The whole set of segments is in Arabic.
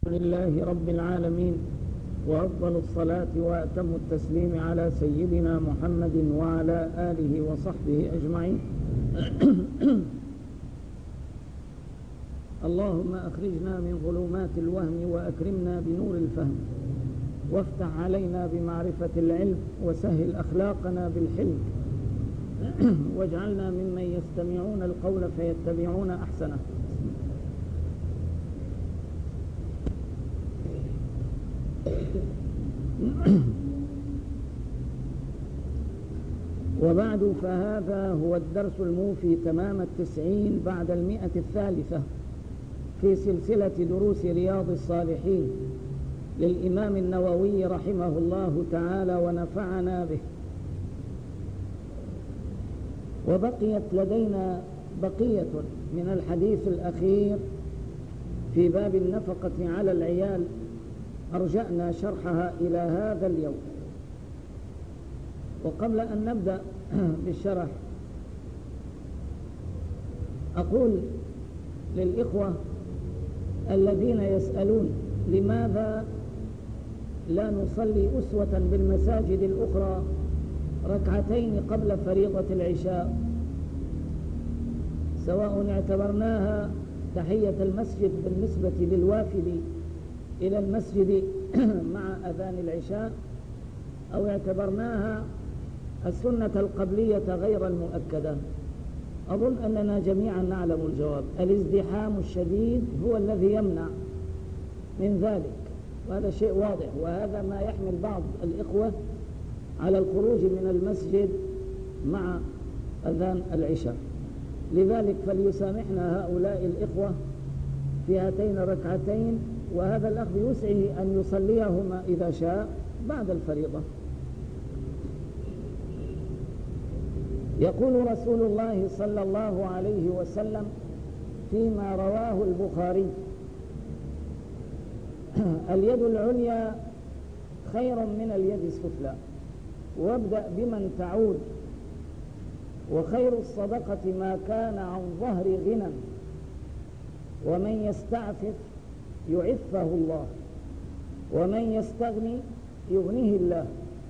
لله رب العالمين، وأفضل الصلاة وأتم التسليم على سيدنا محمد وعلى آله وصحبه أجمعين. اللهم أخرجنا من ظلمات الوهم وأكرمنا بنور الفهم، وافتح علينا بمعرفة العلم، وسهل أخلاقنا بالحلم، واجعلنا ممن يستمعون القول فيتبعون أحسنه. وبعد، فهذا هو الدرس الموفي تمام 90 بعد 100 الثالثة في سلسلة دروس رياض الصالحين للإمام النووي رحمه الله تعالى ونفعنا به. وبقيت لدينا بقية من الحديث الأخير في باب النفقة على العيال، أرجأنا شرحها إلى هذا اليوم. وقبل أن نبدأ بالشرح أقول للإخوة الذين يسألون لماذا لا نصلي أسوة بالمساجد الأخرى ركعتين قبل فريضة العشاء، سواء اعتبرناها تحية المسجد بالنسبة للوافد إلى المسجد مع أذان العشاء، أو اعتبرناها السنة القبلية غير المؤكدة. أظن أننا جميعا نعلم الجواب. الازدحام الشديد هو الذي يمنع من ذلك، وهذا شيء واضح، وهذا ما يحمل بعض الإخوة على الخروج من المسجد مع أذان العشاء. لذلك فليسامحنا هؤلاء الإخوة في هاتين الركعتين، وهذا الأخ يسعه أن يصليهما إذا شاء بعد الفريضة. يقول رسول الله صلى الله عليه وسلم فيما رواه البخاري: اليد العليا خير من اليد السفلى، وابدأ بمن تعود، وخير الصدقة ما كان عن ظهر غنى، ومن يستعفف يعفه الله، ومن يستغني يغنيه الله.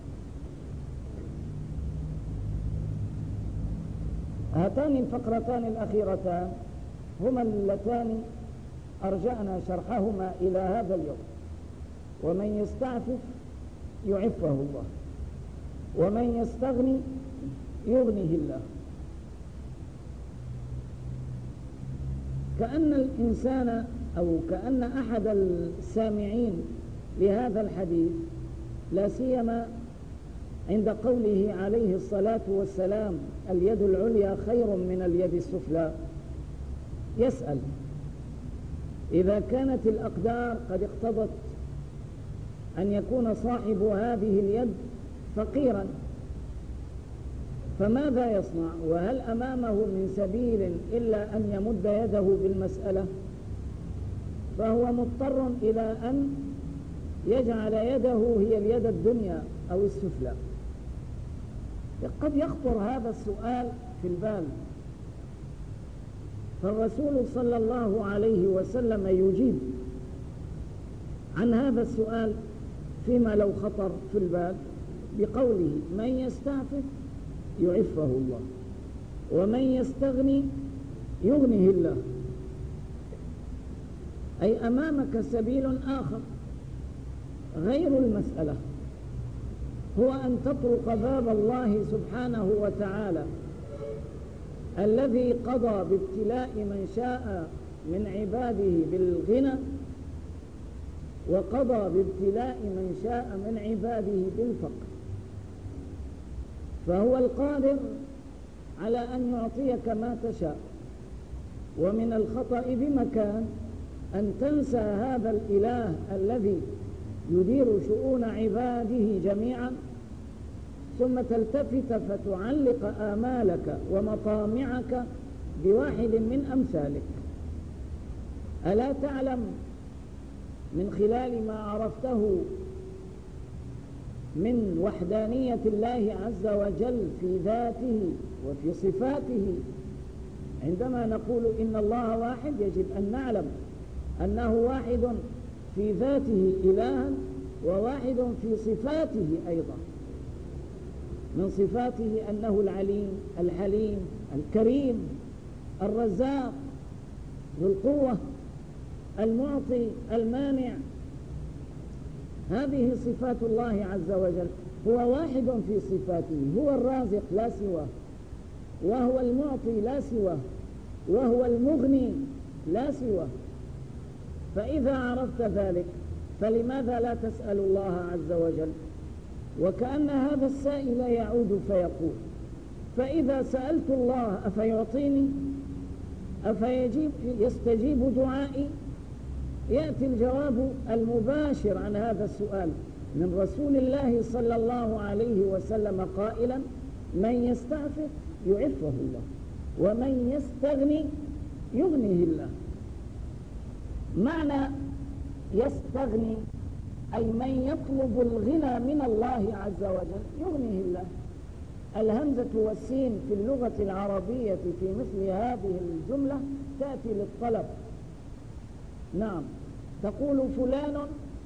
هاتان الفقرتان الأخيرتان هما اللتان أرجعنا شرحهما إلى هذا اليوم. ومن يستعفف يعفه الله، ومن يستغني يغنيه الله. كأن الإنسان أو كأن أحد السامعين لهذا الحديث، لا سيما عند قوله عليه الصلاة والسلام اليد العليا خير من اليد السفلى، يسأل: إذا كانت الأقدار قد اقتضت أن يكون صاحب هذه اليد فقيرا، فماذا يصنع؟ وهل أمامه من سبيل إلا أن يمد يده بالمسألة؟ فهو مضطر إلى أن يجعل يده هي اليد الدنيا أو السفلى. قد يخطر هذا السؤال في البال، فالرسول صلى الله عليه وسلم يجيب عن هذا السؤال فيما لو خطر في البال بقوله: من يستعفف يعفه الله، ومن يستغني يغنيه الله. أي أمامك سبيل آخر غير المسألة، هو أن تطرق باب الله سبحانه وتعالى الذي قضى بابتلاء من شاء من عباده بالغنى، وقضى بابتلاء من شاء من عباده بالفقر. فهو القادر على أن يعطيك ما تشاء، ومن الخطأ بمكان أن تنسى هذا الإله الذي يدير شؤون عباده جميعا، ثم تلتفت فتعلق آمالك ومطامعك بواحد من أمثالك. ألا تعلم من خلال ما عرفته من وحدانية الله عز وجل في ذاته وفي صفاته، عندما نقول إن الله واحد يجب أن نعلم أنه واحد في ذاته إلها وواحد في صفاته أيضا. من صفاته أنه العليم الحليم الكريم الرزاق ذو القوة المعطي المانع. هذه صفات الله عز وجل. هو واحد في صفاته، هو الرازق لا سواه، وهو المعطي لا سواه، وهو المغني لا سواه. فإذا عرفت ذلك فلماذا لا تسأل الله عز وجل؟ وكأن هذا السائل يعود فيقول: فإذا سألت الله أفيعطيني؟ يستجيب دعائي؟ يأتي الجواب المباشر عن هذا السؤال من رسول الله صلى الله عليه وسلم قائلا: من يستعفف يعفه الله، ومن يستغني يغنيه الله. معنى يستغني أي من يطلب الغنى من الله عز وجل يغنيه الله. الهمزة والسين في اللغة العربية في مثل هذه الجملة تأتي للطلب. نعم، تقول فلان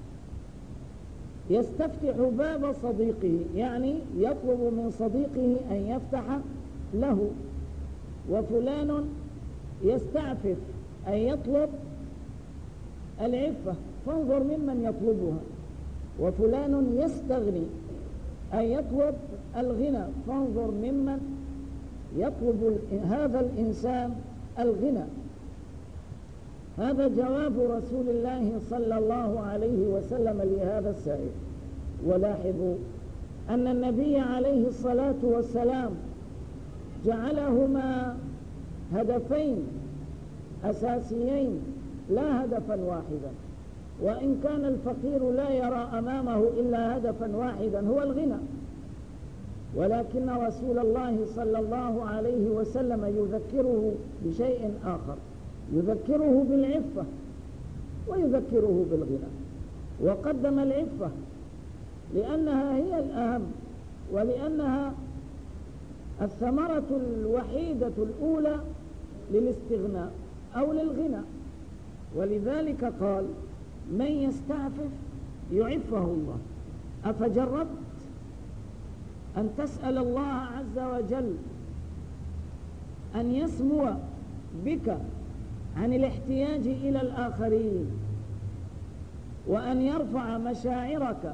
يستفتح باب صديقه، يعني يطلب من صديقه أن يفتح له. وفلان يستعفف أي يطلب العفة، فانظر ممن يطلبها. وفلان يستغني أي يطلب الغنى، فانظر ممن يطلب هذا الإنسان الغنى. هذا جواب رسول الله صلى الله عليه وسلم لهذا السائل. ولاحظوا أن النبي عليه الصلاة والسلام جعلهما هدفين أساسيين لا هدفا واحدا، وإن كان الفقير لا يرى أمامه إلا هدفا واحدا هو الغنى، ولكن رسول الله صلى الله عليه وسلم يذكره بشيء آخر، يذكره بالعفة ويذكره بالغنى. وقدم العفة لأنها هي الأهم، ولأنها الثمرة الوحيدة الأولى للاستغناء أو للغنى. ولذلك قال: من يستعفف يعفه الله. أفجربت أن تسأل الله عز وجل أن يسمو بك عن الاحتياج إلى الآخرين، وأن يرفع مشاعرك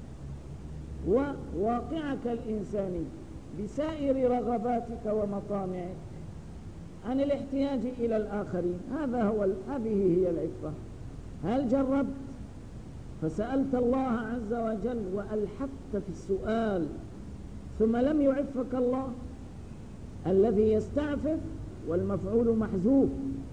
وواقعك الإنساني بسائر رغباتك ومطامعك عن الاحتياج إلى الآخرين؟ هذه هي العفة. هل جربت فسألت الله عز وجل وألحقت في السؤال ثم لم يعفك الله؟ الذي يستعفف والمفعول محذوف،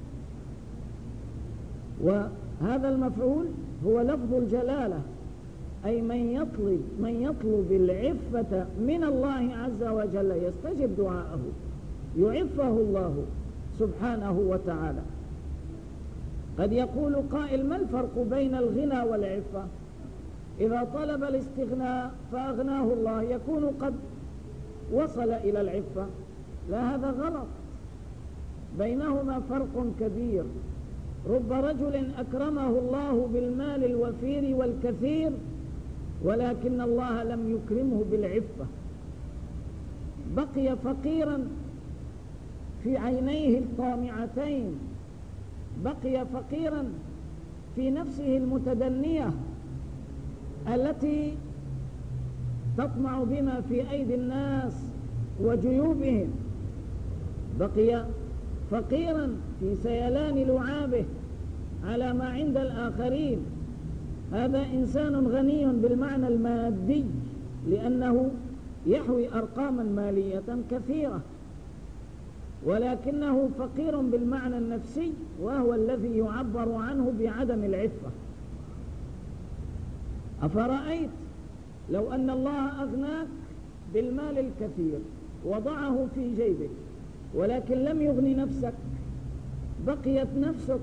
وهذا المفعول هو لفظ الجلالة، أي من يطلب العفة من الله عز وجل يستجب دعاءه، يعفه الله سبحانه وتعالى. قد يقول قائل: ما الفرق بين الغنى والعفة؟ إذا طلب الاستغناء فأغناه الله يكون قد وصل إلى العفة. لا، هذا غلط، بينهما فرق كبير. رب رجل أكرمه الله بالمال الوفير والكثير، ولكن الله لم يكرمه بالعفة، بقي فقيرا في عينيه الطامعتين، بقي فقيرا في نفسه المتدنية التي تطمع بما في أيدي الناس وجيوبهم، بقي فقيرا في سيلان لعابه على ما عند الآخرين. هذا إنسان غني بالمعنى المادي لأنه يحوي أرقاما مالية كثيرة، ولكنه فقير بالمعنى النفسي، وهو الذي يعبر عنه بعدم العفة. أفرأيت لو أن الله أغناك بالمال الكثير وضعه في جيبك، ولكن لم يغني نفسك، بقيت نفسك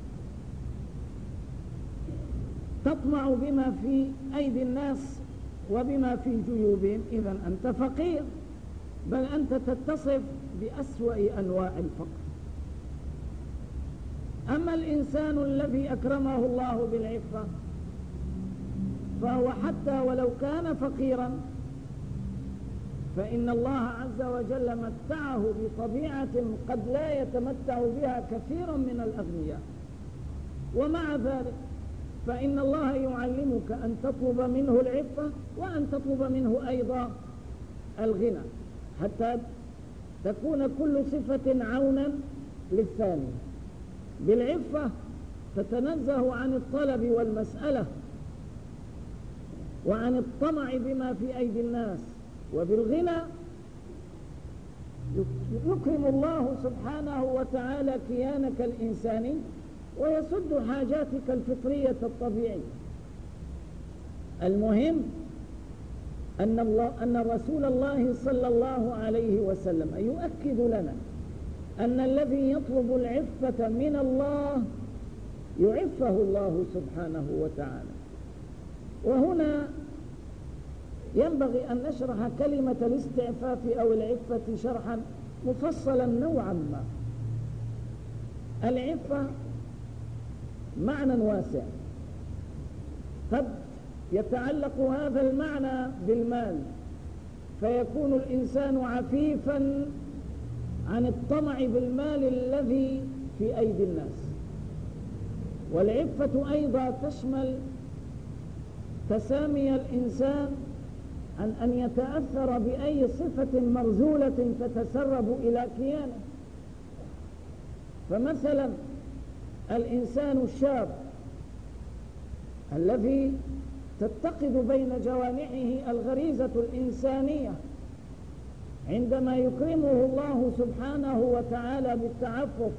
تطمع بما في أيدي الناس وبما في جيوبهم، إذن أنت فقير، بل أنت تتصف بأسوأ أنواع الفقر. أما الإنسان الذي أكرمه الله بالعفة فهو حتى ولو كان فقيرا فإن الله عز وجل متعه بطبيعة قد لا يتمتع بها كثير من الأغنياء، ومع ذلك فإن الله يعلمك أن تطلب منه العفة وأن تطلب منه أيضا الغنى، حتى تكون كل صفة عونا للثاني. بالعفة تتنزه عن الطلب والمسألة وعن الطمع بما في أيدي الناس، وبالغنى يكرم الله سبحانه وتعالى كيانك الإنساني ويسد حاجاتك الفطرية الطبيعية. المهم أن رسول الله صلى الله عليه وسلم يؤكد لنا أن الذي يطلب العفة من الله يعفه الله سبحانه وتعالى. وهنا ينبغي أن نشرح كلمة الاستعفاف أو العفة شرحا مفصلا نوعا ما. العفة معنى واسع، قد يتعلق هذا المعنى بالمال فيكون الإنسان عفيفا عن الطمع بالمال الذي في أيدي الناس. والعفة أيضا تشمل تسامي الإنسان عن أن يتأثر بأي صفة مرذولة تتسرب إلى كيانه. فمثلا الإنسان الشاب الذي تتقد بين جوانحه الغريزة الإنسانية عندما يكرمه الله سبحانه وتعالى بالتعفف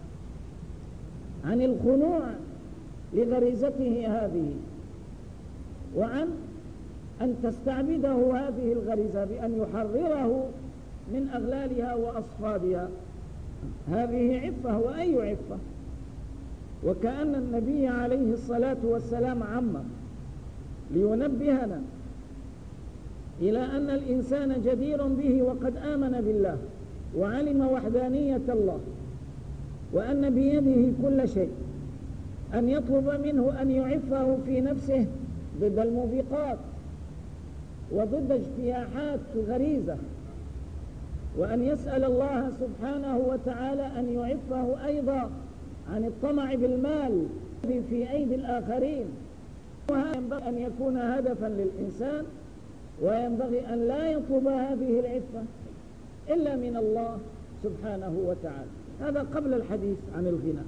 عن الخنوع لغريزته هذه، وعن أن تستعبده هذه الغريزة بأن يحرره من أغلالها وأصفادها، هذه عفة. وأي عفة؟ وكأن النبي عليه الصلاة والسلام عمم لينبهنا إلى أن الإنسان جدير به وقد آمن بالله وعلم وحدانية الله وأن بيده كل شيء، أن يطلب منه أن يعفه في نفسه ضد الموبقات وضد اجتياحات الغريزة، وأن يسأل الله سبحانه وتعالى أن يعفه أيضا عن الطمع بالمال في أيدي الآخرين. وهذا ينبغي أن يكون هدفا للإنسان، وينبغي أن لا يطلب هذه العفة إلا من الله سبحانه وتعالى. هذا قبل الحديث عن الغنى.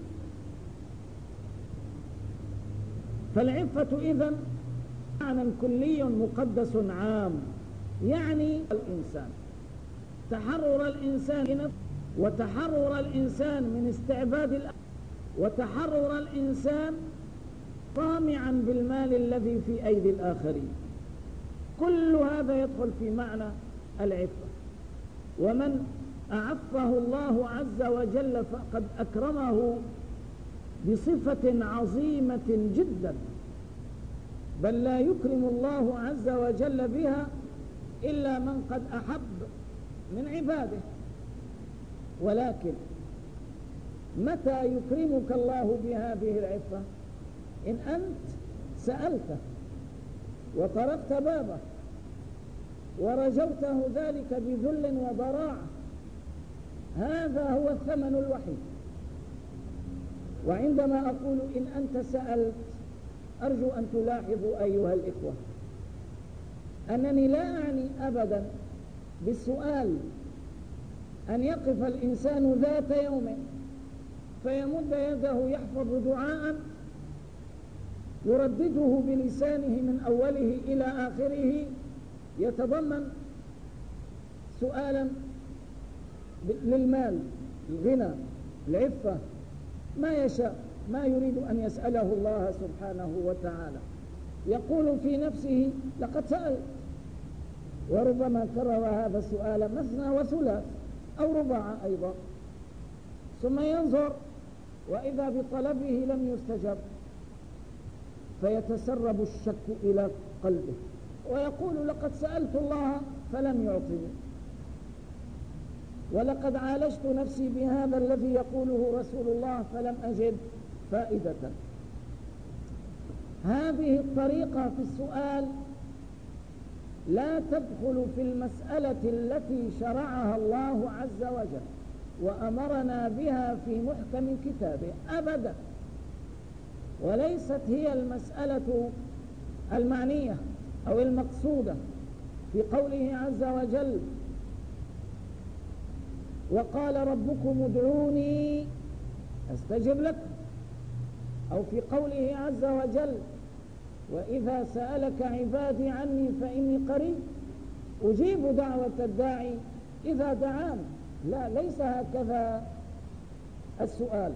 فالعفة إذن معنى كلي مقدس عام، يعني الإنسان تحرر الإنسان وتحرر الإنسان من استعباد وتحرر الإنسان طامعا بالمال الذي في أيدي الآخرين. كل هذا يدخل في معنى العفة. ومن أعفه الله عز وجل فقد أكرمه بصفة عظيمة جدا، بل لا يكرم الله عز وجل بها إلا من قد أحب من عباده. ولكن متى يكرمك الله بهذه العفة؟ إن أنت سألته وطرقت بابه ورجوته ذلك بذل وضراعة، هذا هو الثمن الوحيد. وعندما أقول إن أنت سألت، أرجو أن تلاحظوا أيها الإخوة أنني لا أعني أبدا بالسؤال أن يقف الإنسان ذات يوم فيمد يده يحفظ دعاء يردده بلسانه من أوله إلى آخره يتضمن سؤالا للمال، الغنى، العفة، ما يشاء، ما يريد أن يسأله الله سبحانه وتعالى. يقول في نفسه لقد سألت، وربما كرر هذا السؤال مثنى وثلاث أو رباع أيضا، ثم ينظر وإذا بطلبه لم يستجب فيتسرب الشك إلى قلبه ويقول لقد سألت الله فلم يعطني، ولقد عالجت نفسي بهذا الذي يقوله رسول الله فلم أجد فائدة. هذه الطريقة في السؤال لا تدخل في المسألة التي شرعها الله عز وجل وأمرنا بها في محكم كتابه أبدا، وليست هي المسألة المعنية أو المقصودة في قوله عز وجل وقال ربكم ادعوني أستجب لكم، أو في قوله عز وجل وإذا سألك عبادي عني فإني قريب أجيب دعوة الداعي إذا دعان. لا، ليس هكذا السؤال،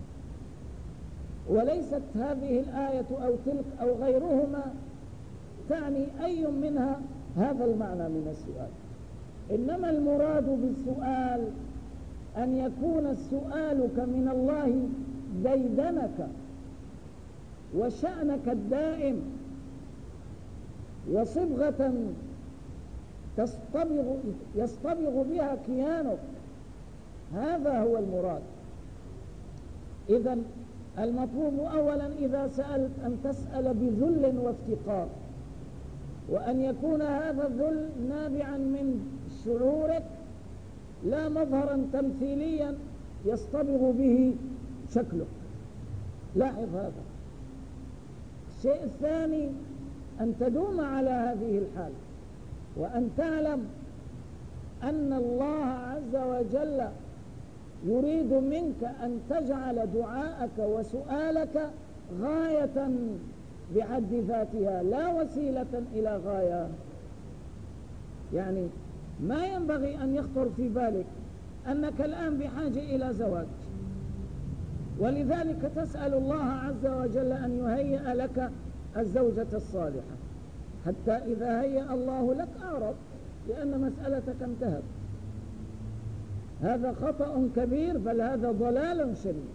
وليست هذه الآية أو تلك أو غيرهما تعني أي منها هذا المعنى من السؤال. إنما المراد بالسؤال أن يكون سؤالك من الله ديدنك وشأنك الدائم وصبغة يصطبغ بها كيانك، هذا هو المراد. إذن المطلوب أولا إذا سألت أن تسأل بذل وافتقار، وأن يكون هذا الذل نابعا من شعورك لا مظهرا تمثيليا يصطبغ به شكلك. لاحظ هذا. الشيء الثاني أن تدوم على هذه الحال، وأن تعلم أن الله عز وجل يريد منك أن تجعل دعاءك وسؤالك غاية بحد ذاتها لا وسيلة إلى غاية. يعني ما ينبغي أن يخطر في بالك أنك الآن بحاجة إلى زواج، ولذلك تسأل الله عز وجل أن يهيئ لك الزوجة الصالحة، حتى إذا هيأ الله لك أعرض لأن مسألتك انتهت. هذا خطأ كبير، بل هذا ضلال شديد.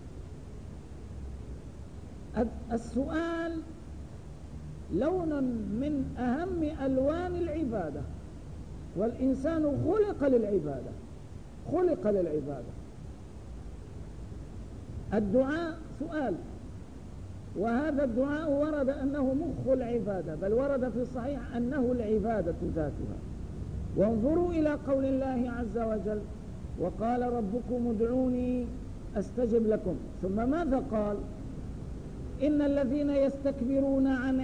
السؤال لون من أهم ألوان العبادة، والإنسان خلق للعبادة، خلق للعبادة. الدعاء سؤال، وهذا الدعاء ورد أنه مخ العبادة، بل ورد في الصحيح أنه العبادة ذاتها. وانظروا إلى قول الله عز وجل وقال ربكم ادعوني أستجب لكم، ثم ماذا قال؟ إن الذين يستكبرون عن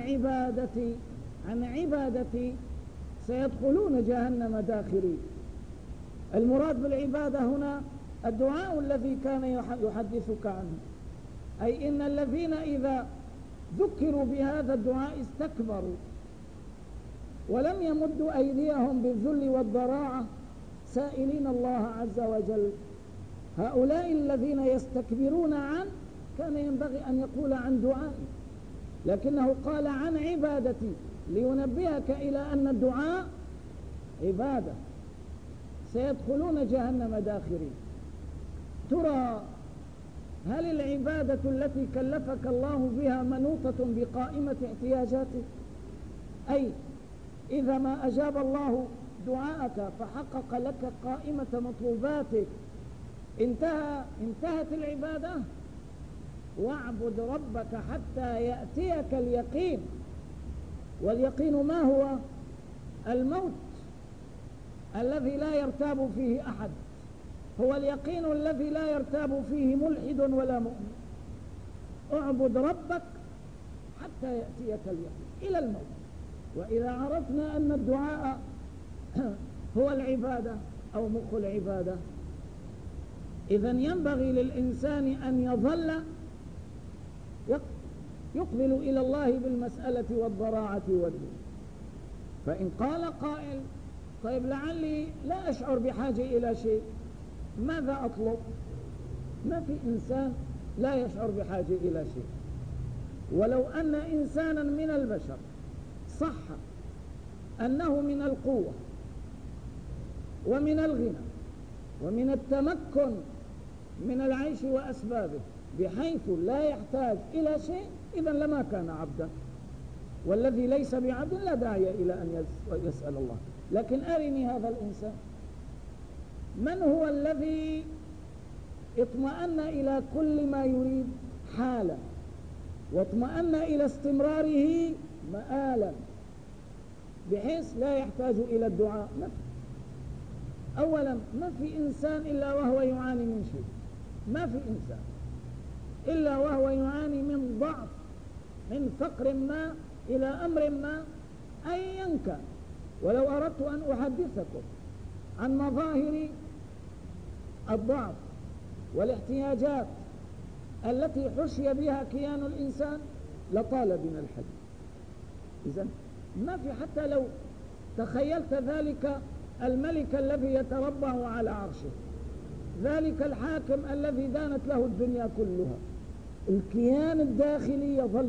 عبادتي سيدخلون جهنم داخرين. المراد بالعبادة هنا الدعاء الذي كان يحدثك عنه، أي إن الذين إذا ذكروا بهذا الدعاء استكبروا ولم يمدوا أيديهم بالذل والضراعة سائلين الله عز وجل. هؤلاء الذين يستكبرون كان ينبغي أن يقول عن دعائي، لكنه قال عن عبادتي لينبهك إلى أن الدعاء عبادة. سيدخلون جهنم داخرين. ترى هل العبادة التي كلفك الله بها منوطة بقائمة احتياجاتك؟ أي إذا ما أجاب الله دعاءك فحقق لك قائمة مطلوباتك انتهت العبادة. واعبد ربك حتى يأتيك اليقين، واليقين ما هو؟ الموت الذي لا يرتاب فيه أحد، هو اليقين الذي لا يرتاب فيه ملحد ولا مؤمن. اعبد ربك حتى يأتيك اليقين إلى الموت. وإذا عرفنا أن الدعاء هو العبادة أو مخ العبادة، إذن ينبغي للإنسان أن يظل يقبل إلى الله بالمسألة والضراعة والذل. فإن قال قائل طيب لعلي لا أشعر بحاجة إلى شيء، ماذا أطلب؟ ما في إنسان لا يشعر بحاجة إلى شيء. ولو أن إنسانا من البشر صح أنه من القوة ومن الغنى ومن التمكن من العيش وأسبابه بحيث لا يحتاج إلى شيء، إذن لما كان عبدا. والذي ليس بعبد لا داعي إلى أن يسأل الله. لكن أرني هذا الإنسان، من هو الذي اطمأن إلى كل ما يريد حالا؟ واطمأن إلى استمراره مآلا بحيث لا يحتاج إلى الدعاء. أولا ما في إنسان إلا وهو يعاني من شيء، ما في إنسان إلا وهو يعاني من ضعف، من فقر ما إلى أمر ما أيا كان. ولو أردت أن أحدثكم عن مظاهر الضعف والاحتياجات التي حشي بها كيان الإنسان لطال بنا الحديث. إذن ما في، حتى لو تخيلت ذلك الملك الذي يتربع على عرشه، ذلك الحاكم الذي دانت له الدنيا كلها، الكيان الداخلي يظل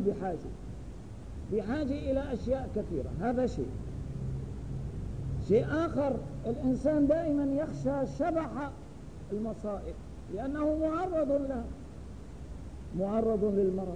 بحاجة إلى أشياء كثيرة. هذا شيء آخر، الإنسان دائما يخشى شبح المصائب لأنه معرض لها، معرض للمرض،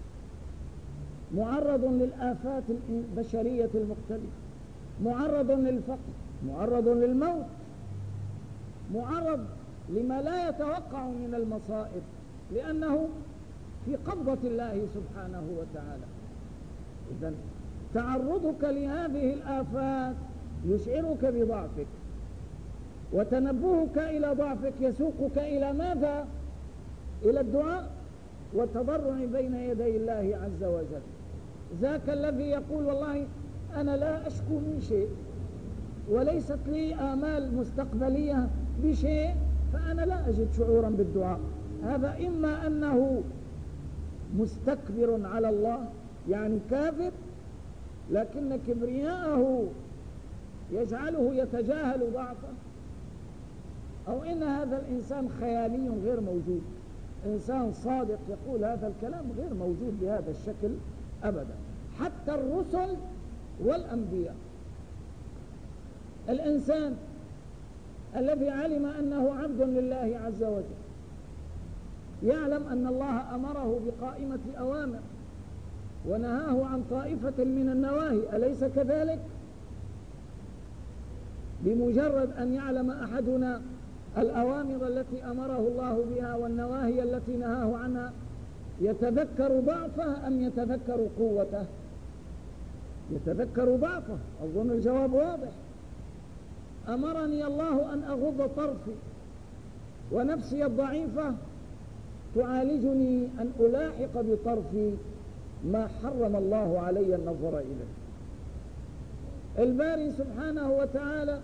معرض للآفات البشرية المختلفة، معرض للفقر، معرض للموت، معرض لما لا يتوقع من المصائب لأنه في قبضة الله سبحانه وتعالى. إذن تعرضك لهذه الآفات يشعرك بضعفك، وتنبهك إلى ضعفك يسوقك إلى ماذا؟ إلى الدعاء والتضرع بين يدي الله عز وجل. ذاك الذي يقول والله أنا لا أشكو من شيء وليست لي آمال مستقبلية بشيء، فأنا لا أجد شعورا بالدعاء. هذا إما أنه مستكبر على الله يعني كافر، لكن كبرياءه يجعله يتجاهل ضعفه، أو إن هذا الإنسان خيالي غير موجود، إنسان صادق يقول هذا الكلام غير موجود بهذا الشكل أبدا. حتى الرسل والأنبياء، الإنسان الذي علم أنه عبد لله عز وجل يعلم أن الله أمره بقائمة أوامر ونهاه عن طائفة من النواهي، أليس كذلك؟ بمجرد أن يعلم أحدنا الأوامر التي أمره الله بها والنواهي التي نهاه عنها يتذكر ضعفه أم يتذكر قوته؟ يتذكر ضعفه. أظن الجواب واضح. أمرني الله أن أغض طرفي ونفسي الضعيفة تعالجني أن ألاحق بطرفي ما حرم الله علي النظر إليه. الباري سبحانه وتعالى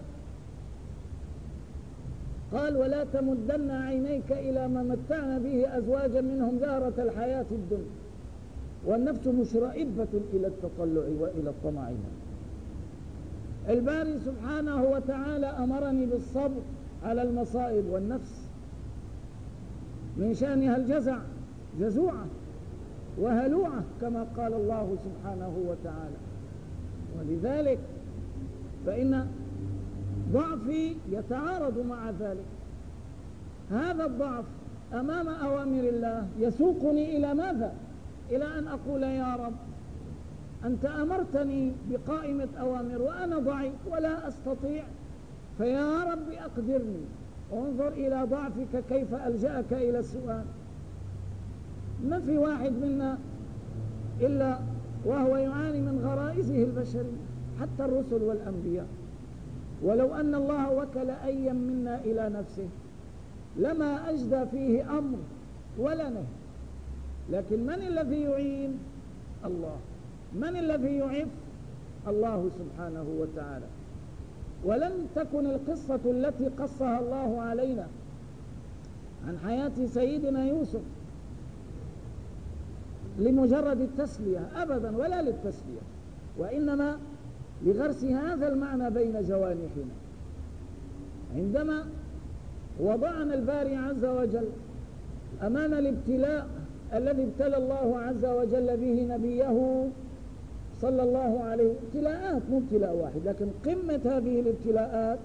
قال ولا تمدن عينيك إلى ما متعنا به أزواجا منهم زهرة الحياة الدنيا والنفس مشرئبة إلى التطلع وإلى الطمع. الباري سبحانه وتعالى أمرني بالصبر على المصائب، والنفس من شأنها الجزع، جزوعة وهلوعة كما قال الله سبحانه وتعالى. ولذلك فإن ضعفي يتعارض مع ذلك. هذا الضعف أمام أوامر الله يسوقني إلى ماذا؟ إلى أن أقول يا رب أنت أمرتني بقائمة أوامر وأنا ضعيف ولا أستطيع، فيا رب أقدرني. انظر إلى ضعفك كيف ألجأك إلى السؤال. ما في واحد منا إلا وهو يعاني من غرائزه البشرية، حتى الرسل والأنبياء. ولو أن الله وكل أيا منا إلى نفسه لما أجدى فيه أمر ولا نهي. لكن من الذي يعين؟ الله. من الذي يعف؟ الله سبحانه وتعالى. ولم تكن القصة التي قصها الله علينا عن حياة سيدنا يوسف لمجرد التسلية أبدا، ولا للتسلية، وإنما لغرس هذا المعنى بين جوانحنا. عندما وضعنا الباري عز وجل أمام الابتلاء الذي ابتلى الله عز وجل به نبيه صلى الله عليه وسلم، ابتلاءات مو ابتلاء واحد، لكن قمة هذه الابتلاءات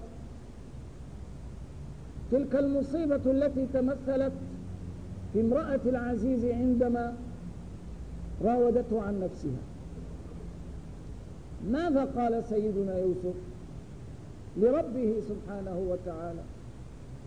تلك المصيبة التي تمثلت في امرأة العزيز عندما راودته عن نفسها. ماذا قال سيدنا يوسف لربه سبحانه وتعالى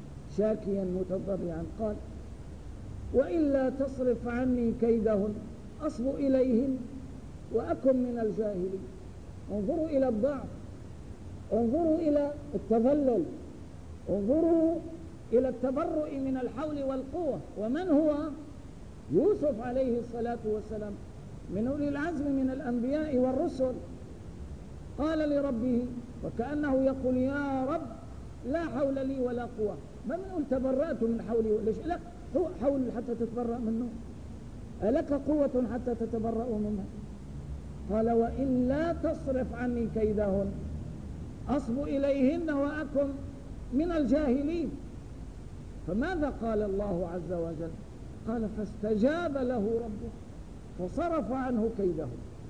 شاكيا متضرعا؟ قال وإلا تصرف عني كيدهن أصب إليهم وأكن من الجاهلين. انظروا إلى الضعف، انظروا إلى التذلل، انظروا إلى التبرؤ من الحول والقوة. ومن هو يوسف عليه الصلاة والسلام من أولي العزم من الأنبياء والرسل؟ قال لربه وكأنه يقول يا رب لا حول لي ولا قوة. ما بنقول تبرأت من حولي، ليش لك حول حتى تتبرأ منه؟ ألك قوة حتى تتبرأ منها؟ قال وإلا تصرف عني كيدهن أصب إليهن وأكن من الجاهلين. فماذا قال الله عز وجل؟ قال فاستجاب له ربه فصرف عنه كيده.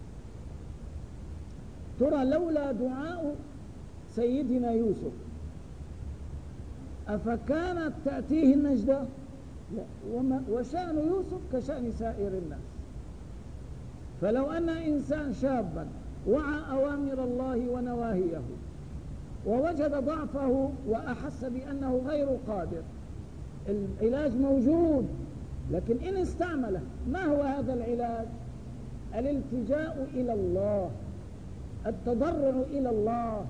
ترى لولا دعاء سيدنا يوسف أفكانت تأتيه النجدة؟ لا. وشأن يوسف كشأن سائر الناس. فلو أن إنسان شابا وعى أوامر الله ونواهيه ووجد ضعفه وأحس بأنه غير قادر، العلاج موجود، لكن إن استعمله ما هو هذا العلاج؟ الالتجاء إلى الله، التضرع إلى الله،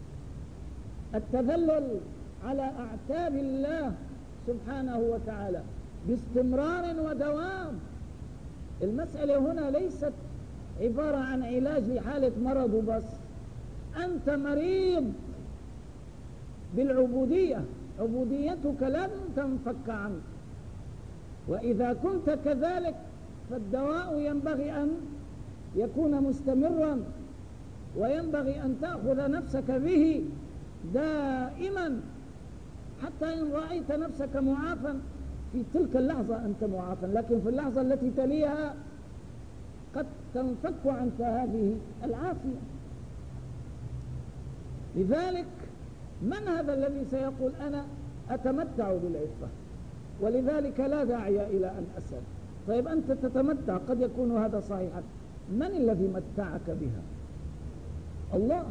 التذلل على أعتاب الله سبحانه وتعالى باستمرار ودوام. المسألة هنا ليست عبارة عن علاج لحالة مرض وبس. أنت مريض بالعبودية، عبوديتك لن تنفك عنك، وإذا كنت كذلك فالدواء ينبغي أن يكون مستمرا، وينبغي أن تأخذ نفسك به دائما، حتى إن رأيت نفسك معافا في تلك اللحظة أنت معافا، لكن في اللحظة التي تليها قد تنفك عنك هذه العافية. لذلك من هذا الذي سيقول أنا أتمتع بالعفة؟ ولذلك لا داعي إلى أن أسأل. طيب أنت تتمتع، قد يكون هذا صحيحا، من الذي متعك بها؟ الله.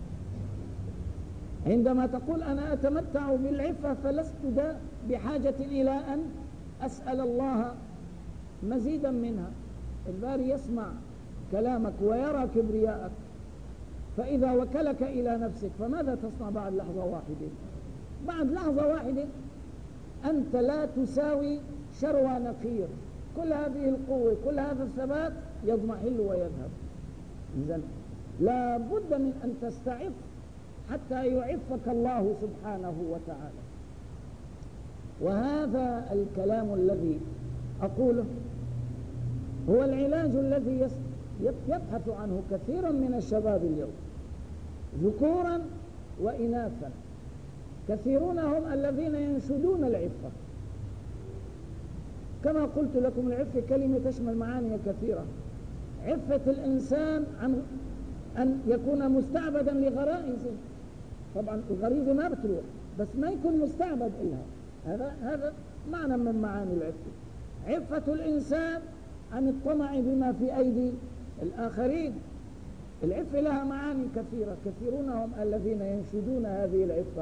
عندما تقول أنا أتمتع بالعفة فلست بحاجة إلى أن أسأل الله مزيدا منها. الباري يسمع كلامك ويرى كبرياءك، فإذا وكلك إلى نفسك فماذا تصنع بعد لحظة واحدة؟ بعد لحظة واحدة أنت لا تساوي شروى نقير. كل هذه القوة، كل هذا الثبات يضمحل ويذهب. إذن لا بد من أن تستعف حتى يعفك الله سبحانه وتعالى. وهذا الكلام الذي أقوله هو العلاج الذي يبحث عنه كثير من الشباب اليوم، ذكورا وإناثا. كثيرون هم الذين ينشدون العفة. كما قلت لكم العفة كلمة تشمل معاني كثيرة. عفة الإنسان عن أن يكون مستعبدا لغرائزه. طبعا الغريزة ما بتروح، بس ما يكون مستعبد إلها. هذا معنى من معاني العفة. عفة الإنسان عن الطمع بما في أيدي الآخرين. العفة لها معاني كثيرة. كثيرون هم الذين ينشدون هذه العفة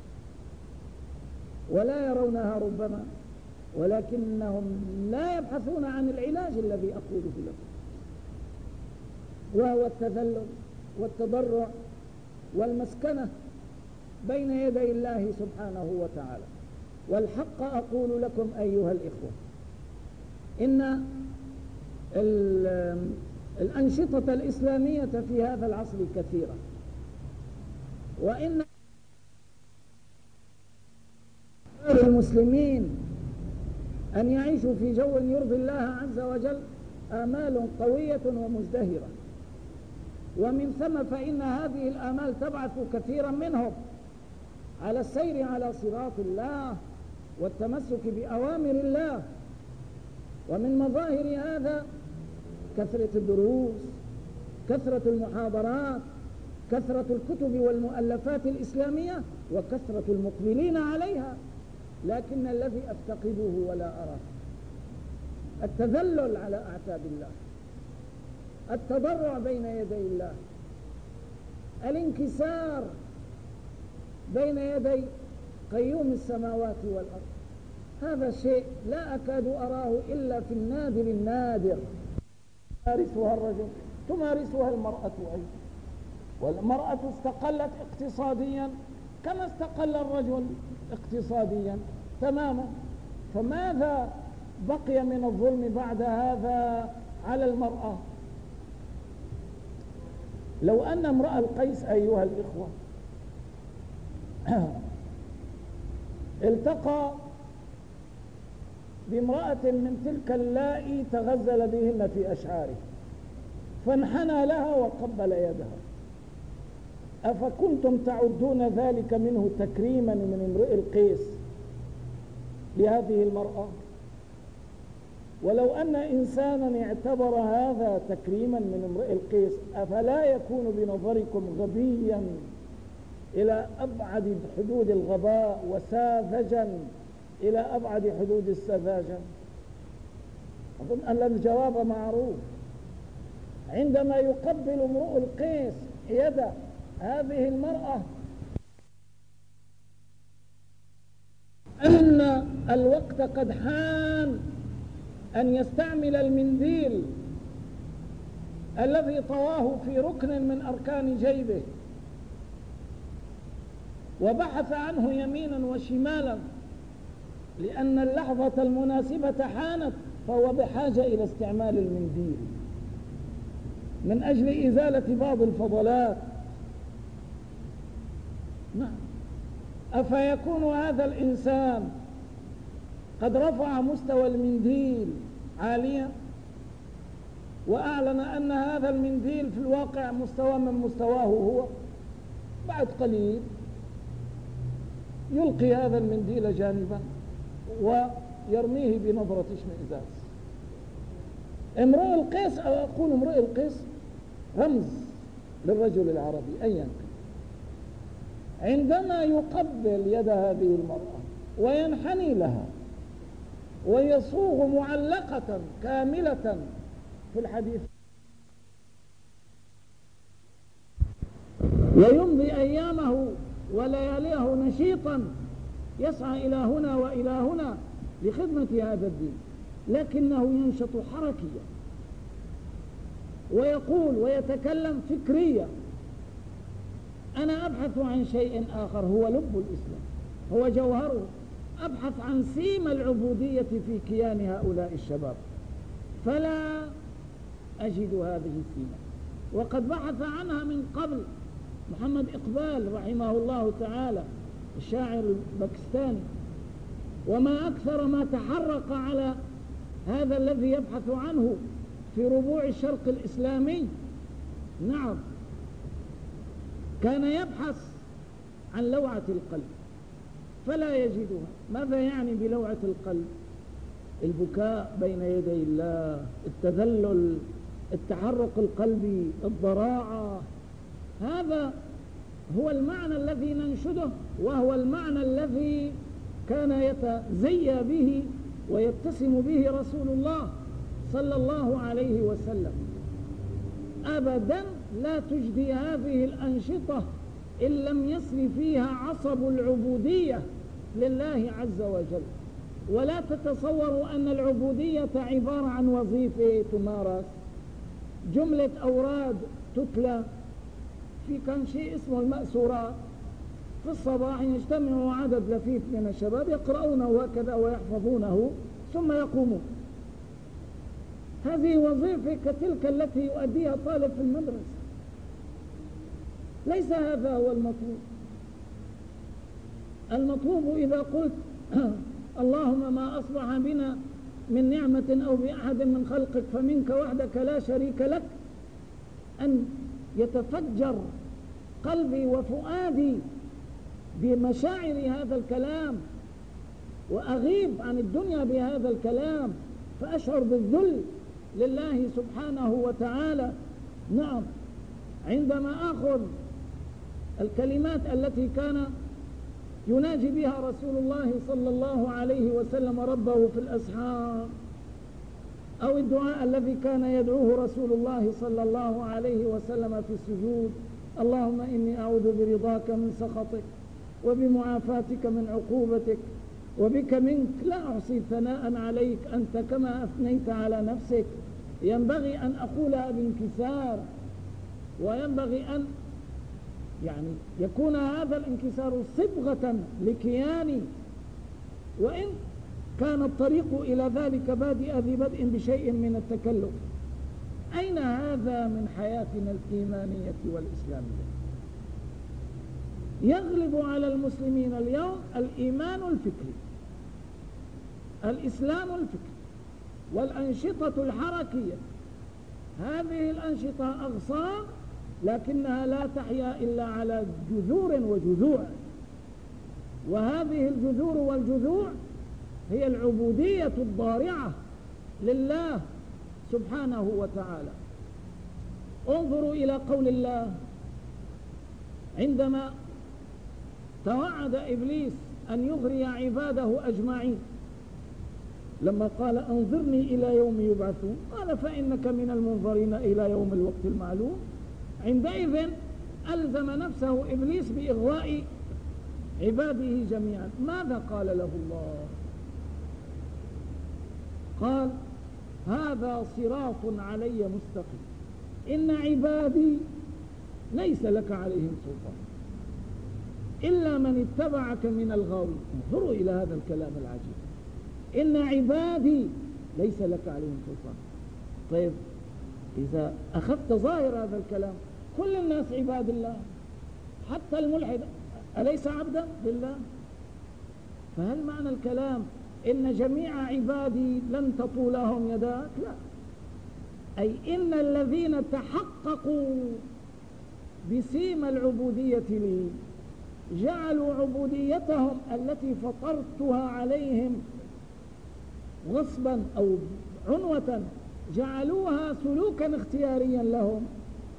ولا يرونها ربما، ولكنهم لا يبحثون عن العلاج الذي أقوله لكم، وهو التذلل والتضرع والمسكنة بين يدي الله سبحانه وتعالى. والحق أقول لكم أيها الإخوة، إن الأنشطة الإسلامية في هذا العصر كثيرة، وإن المسلمين أن يعيشوا في جو يرضي الله عز وجل آمال قوية ومزدهرة، ومن ثم فإن هذه الآمال تبعث كثيرا منهم على السير على صراط الله والتمسك بأوامر الله. ومن مظاهر هذا كثرة الدروس، كثرة المحاضرات، كثرة الكتب والمؤلفات الإسلامية، وكثرة المقبلين عليها. لكن الذي أفتقده ولا أراه التذلل على أعتاب الله، التضرع بين يدي الله، الانكسار بين يدي قيوم السماوات والأرض. هذا شيء لا أكاد أراه إلا في النادر النادر. يمارسها الرجل تمارسها المرأة أيضا، والمرأة استقلت اقتصاديا كما استقل الرجل اقتصاديا تماما. فماذا بقي من الظلم بعد هذا على المرأة؟ لو أن امرأ القيس أيها الإخوة التقى بامرأة من تلك اللائي تغزل بهن في أشعاره فانحنى لها وقبل يدها، أفكنتم تعدون ذلك منه تكريما من امرئ القيس لهذه المرأة؟ ولو أن إنسانا اعتبر هذا تكريما من امرئ القيس أفلا يكون بنظركم غبيا إلى أبعد حدود الغباء وساذجا إلى أبعد حدود السذاجة؟ أظن أن الجواب معروف. عندما يقبل امرؤ القيس يد هذه المرأة أن الوقت قد حان أن يستعمل المنديل الذي طواه في ركن من أركان جيبه وبحث عنه يمينا وشمالا لأن اللحظة المناسبة حانت، فهو بحاجة إلى استعمال المنديل من أجل إزالة بعض الفضلات. نعم. أفيكون هذا الإنسان قد رفع مستوى المنديل عاليا وأعلن أن هذا المنديل في الواقع مستوى من مستواه هو؟ بعد قليل يلقي هذا المنديل جانبا ويرميه بنظرة اشمئزاز. امرؤ القيس، أو أقول امرؤ القيس رمز للرجل العربي أيا كان، عندما يقبل يد هذه المرأة وينحني لها ويصوغ معلقة كاملة في الحديث ويمضي أيامه ولياليه نشيطا يسعى إلى هنا وإلى هنا لخدمة هذا الدين، لكنه ينشط حركيا ويقول ويتكلم فكريا. أنا أبحث عن شيء آخر هو لب الإسلام، هو جوهره، أبحث عن سيم العبودية في كيان هؤلاء الشباب فلا أجد هذه السيمة، وقد بحث عنها من قبل محمد إقبال رحمه الله تعالى الشاعر الباكستاني، وما أكثر ما تحرق على هذا الذي يبحث عنه في ربوع الشرق الإسلامي. نعم، كان يبحث عن لوعة القلب فلا يجدها. ماذا يعني بلوعة القلب؟ البكاء بين يدي الله، التذلل، التحرك القلبي، الضراعة. هذا هو المعنى الذي ننشده، وهو المعنى الذي كان يتزيى به ويتسم به رسول الله صلى الله عليه وسلم. أبدا لا تجدي هذه الأنشطة إن لم يسري فيها عصب العبودية لله عز وجل. ولا تتصوروا أن العبودية عبارة عن وظيفة تمارس، جملة أوراد تتلى. في كان شيء اسمه المأسورات، في الصباح يجتمع عدد لفيف من الشباب يقرؤونه هكذا ويحفظونه ثم يقومون. هذه وظيفة كتلك التي يؤديها طالب في المدرسة، ليس هذا هو المطلوب. المطلوب إذا قلت اللهم ما أصبح بنا من نعمة أو بأحد من خلقك فمنك وحدك لا شريك لك، أن يتفجر قلبي وفؤادي بمشاعر هذا الكلام وأغيب عن الدنيا بهذا الكلام فأشعر بالذل لله سبحانه وتعالى. نعم، عندما أخذ الكلمات التي كان يناجي بها رسول الله صلى الله عليه وسلم ربه في الأسحار، أو الدعاء الذي كان يدعوه رسول الله صلى الله عليه وسلم في السجود: اللهم إني أعوذ برضاك من سخطك وبمعافاتك من عقوبتك وبك منك لا أحصي ثناء عليك أنت كما أثنيت على نفسك. ينبغي أن أقولها بانكسار، وينبغي أن يعني يكون هذا الانكسار صبغة لكياني، وإن كان الطريق إلى ذلك بادئ ذي بدء بشيء من التكلف. أين هذا من حياتنا الإيمانية والإسلامية؟ يغلب على المسلمين اليوم الإيمان الفكري، الإسلام الفكري، والأنشطة الحركية. هذه الأنشطة أغصان لكنها لا تحيا إلا على جذور وجذوع، وهذه الجذور والجذوع هي العبودية الضارعة لله سبحانه وتعالى. انظروا إلى قول الله عندما توعد إبليس أن يغري عباده أجمعين، لما قال أنظرني إلى يوم يبعثون، قال فإنك من المنظرين إلى يوم الوقت المعلوم. عندئذ ألزم نفسه إبليس بإغواء عباده جميعا. ماذا قال له الله؟ قال هذا صراط علي مستقيم إن عبادي ليس لك عليهم سلطان إلا من اتبعك من الغاوين. انظروا إلى هذا الكلام العجيب، إن عبادي ليس لك عليهم سلطان. طيب إذا أخذت ظاهر هذا الكلام كل الناس عباد الله، حتى الملحد أليس عبدا لله؟ فهل معنى الكلام إن جميع عبادي لن تطولهم يداك؟ لا، أي إن الذين تحققوا بسيما العبودية لي جعلوا عبوديتهم التي فطرتها عليهم غصبا أو عنوة جعلوها سلوكا اختياريا لهم.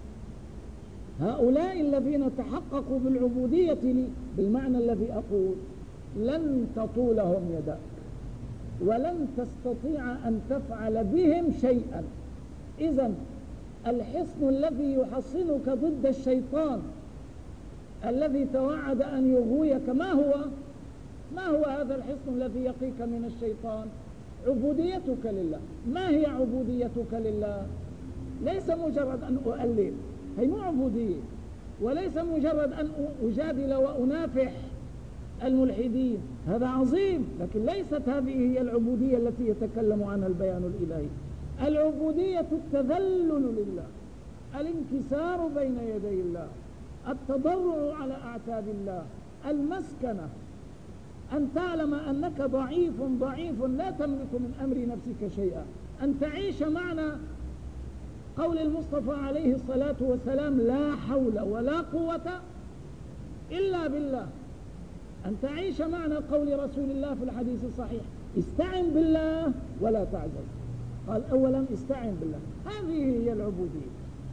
هؤلاء الذين تحققوا بالعبودية لي بالمعنى الذي أقول لن تطولهم يداك ولن تستطيع أن تفعل بهم شيئا. إذن الحصن الذي يحصنك ضد الشيطان الذي توعد أن يغويك ما هو هذا الحصن الذي يقيك من الشيطان؟ عبوديتك لله. ما هي عبوديتك لله؟ ليس مجرد أن أؤلف، هي مو عبودية، وليس مجرد أن أجادل وأنافح الملحدين، هذا عظيم، لكن ليست هذه هي العبودية التي يتكلم عنها البيان الإلهي. العبودية التذلل لله، الانكسار بين يدي الله، التضرع على أعتاب الله، المسكنة، أن تعلم أنك ضعيف لا تملك من أمر نفسك شيئا، أن تعيش معنى قول المصطفى عليه الصلاة والسلام لا حول ولا قوة إلا بالله، أن تعيش معنى قول رسول الله في الحديث الصحيح استعن بالله ولا تعجز. قال أولا استعن بالله، هذه هي العبودية.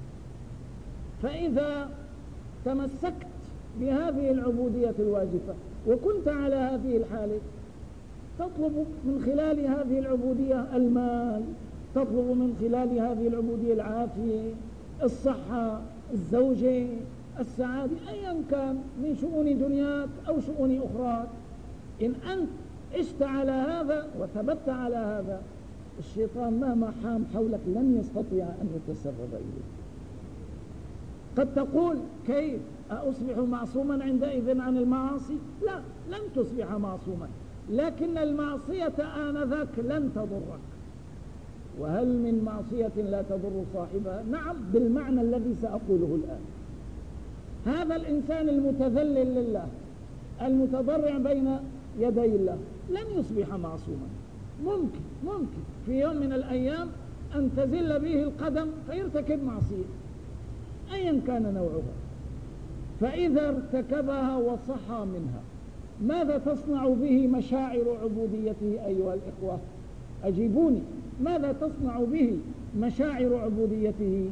فإذا تمسكت بهذه العبودية الواجبة وكنت على هذه الحالة تطلب من خلال هذه العبودية المال، تطلب من خلال هذه العبودية العافية، الصحة، الزوجة، السعادة، أيا كان من شؤون دنياك أو شؤون أخراك. إن أنت عشت على هذا وثبت على هذا الشيطان مهما حام حولك لن يستطيع أن يتسرب إليك. قد تقول كيف أصبح معصوما عندئذ عن المعاصي؟ لا، لن تصبح معصوما، لكن المعصية آنذاك لن تضرك. وهل من معصية لا تضر صاحبها؟ نعم، بالمعنى الذي سأقوله الآن. هذا الإنسان المتذلل لله المتضرع بين يدي الله لن يصبح معصوما. ممكن في يوم من الأيام أن تزل به القدم فيرتكب معصية أيا كان نوعها، فإذا ارتكبها وصحى منها ماذا تصنع به مشاعر عبوديته أيها الإخوة؟ أجيبوني، ماذا تصنع به مشاعر عبوديته؟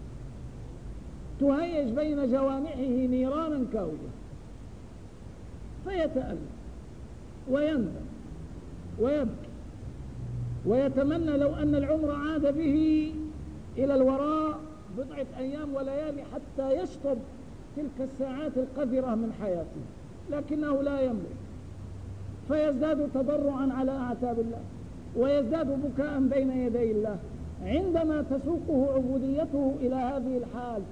تهيج بين جوانحه نيرانا كاوية فيتألم ويندم ويبكي ويتمنى لو أن العمر عاد به إلى الوراء بضعة أيام وليالي حتى يشطب تلك الساعات القذرة من حياته، لكنه لا يملك، فيزداد تضرعا على أعتاب الله ويزداد بكاء بين يدي الله عندما تسوقه عبوديته إلى هذه الحال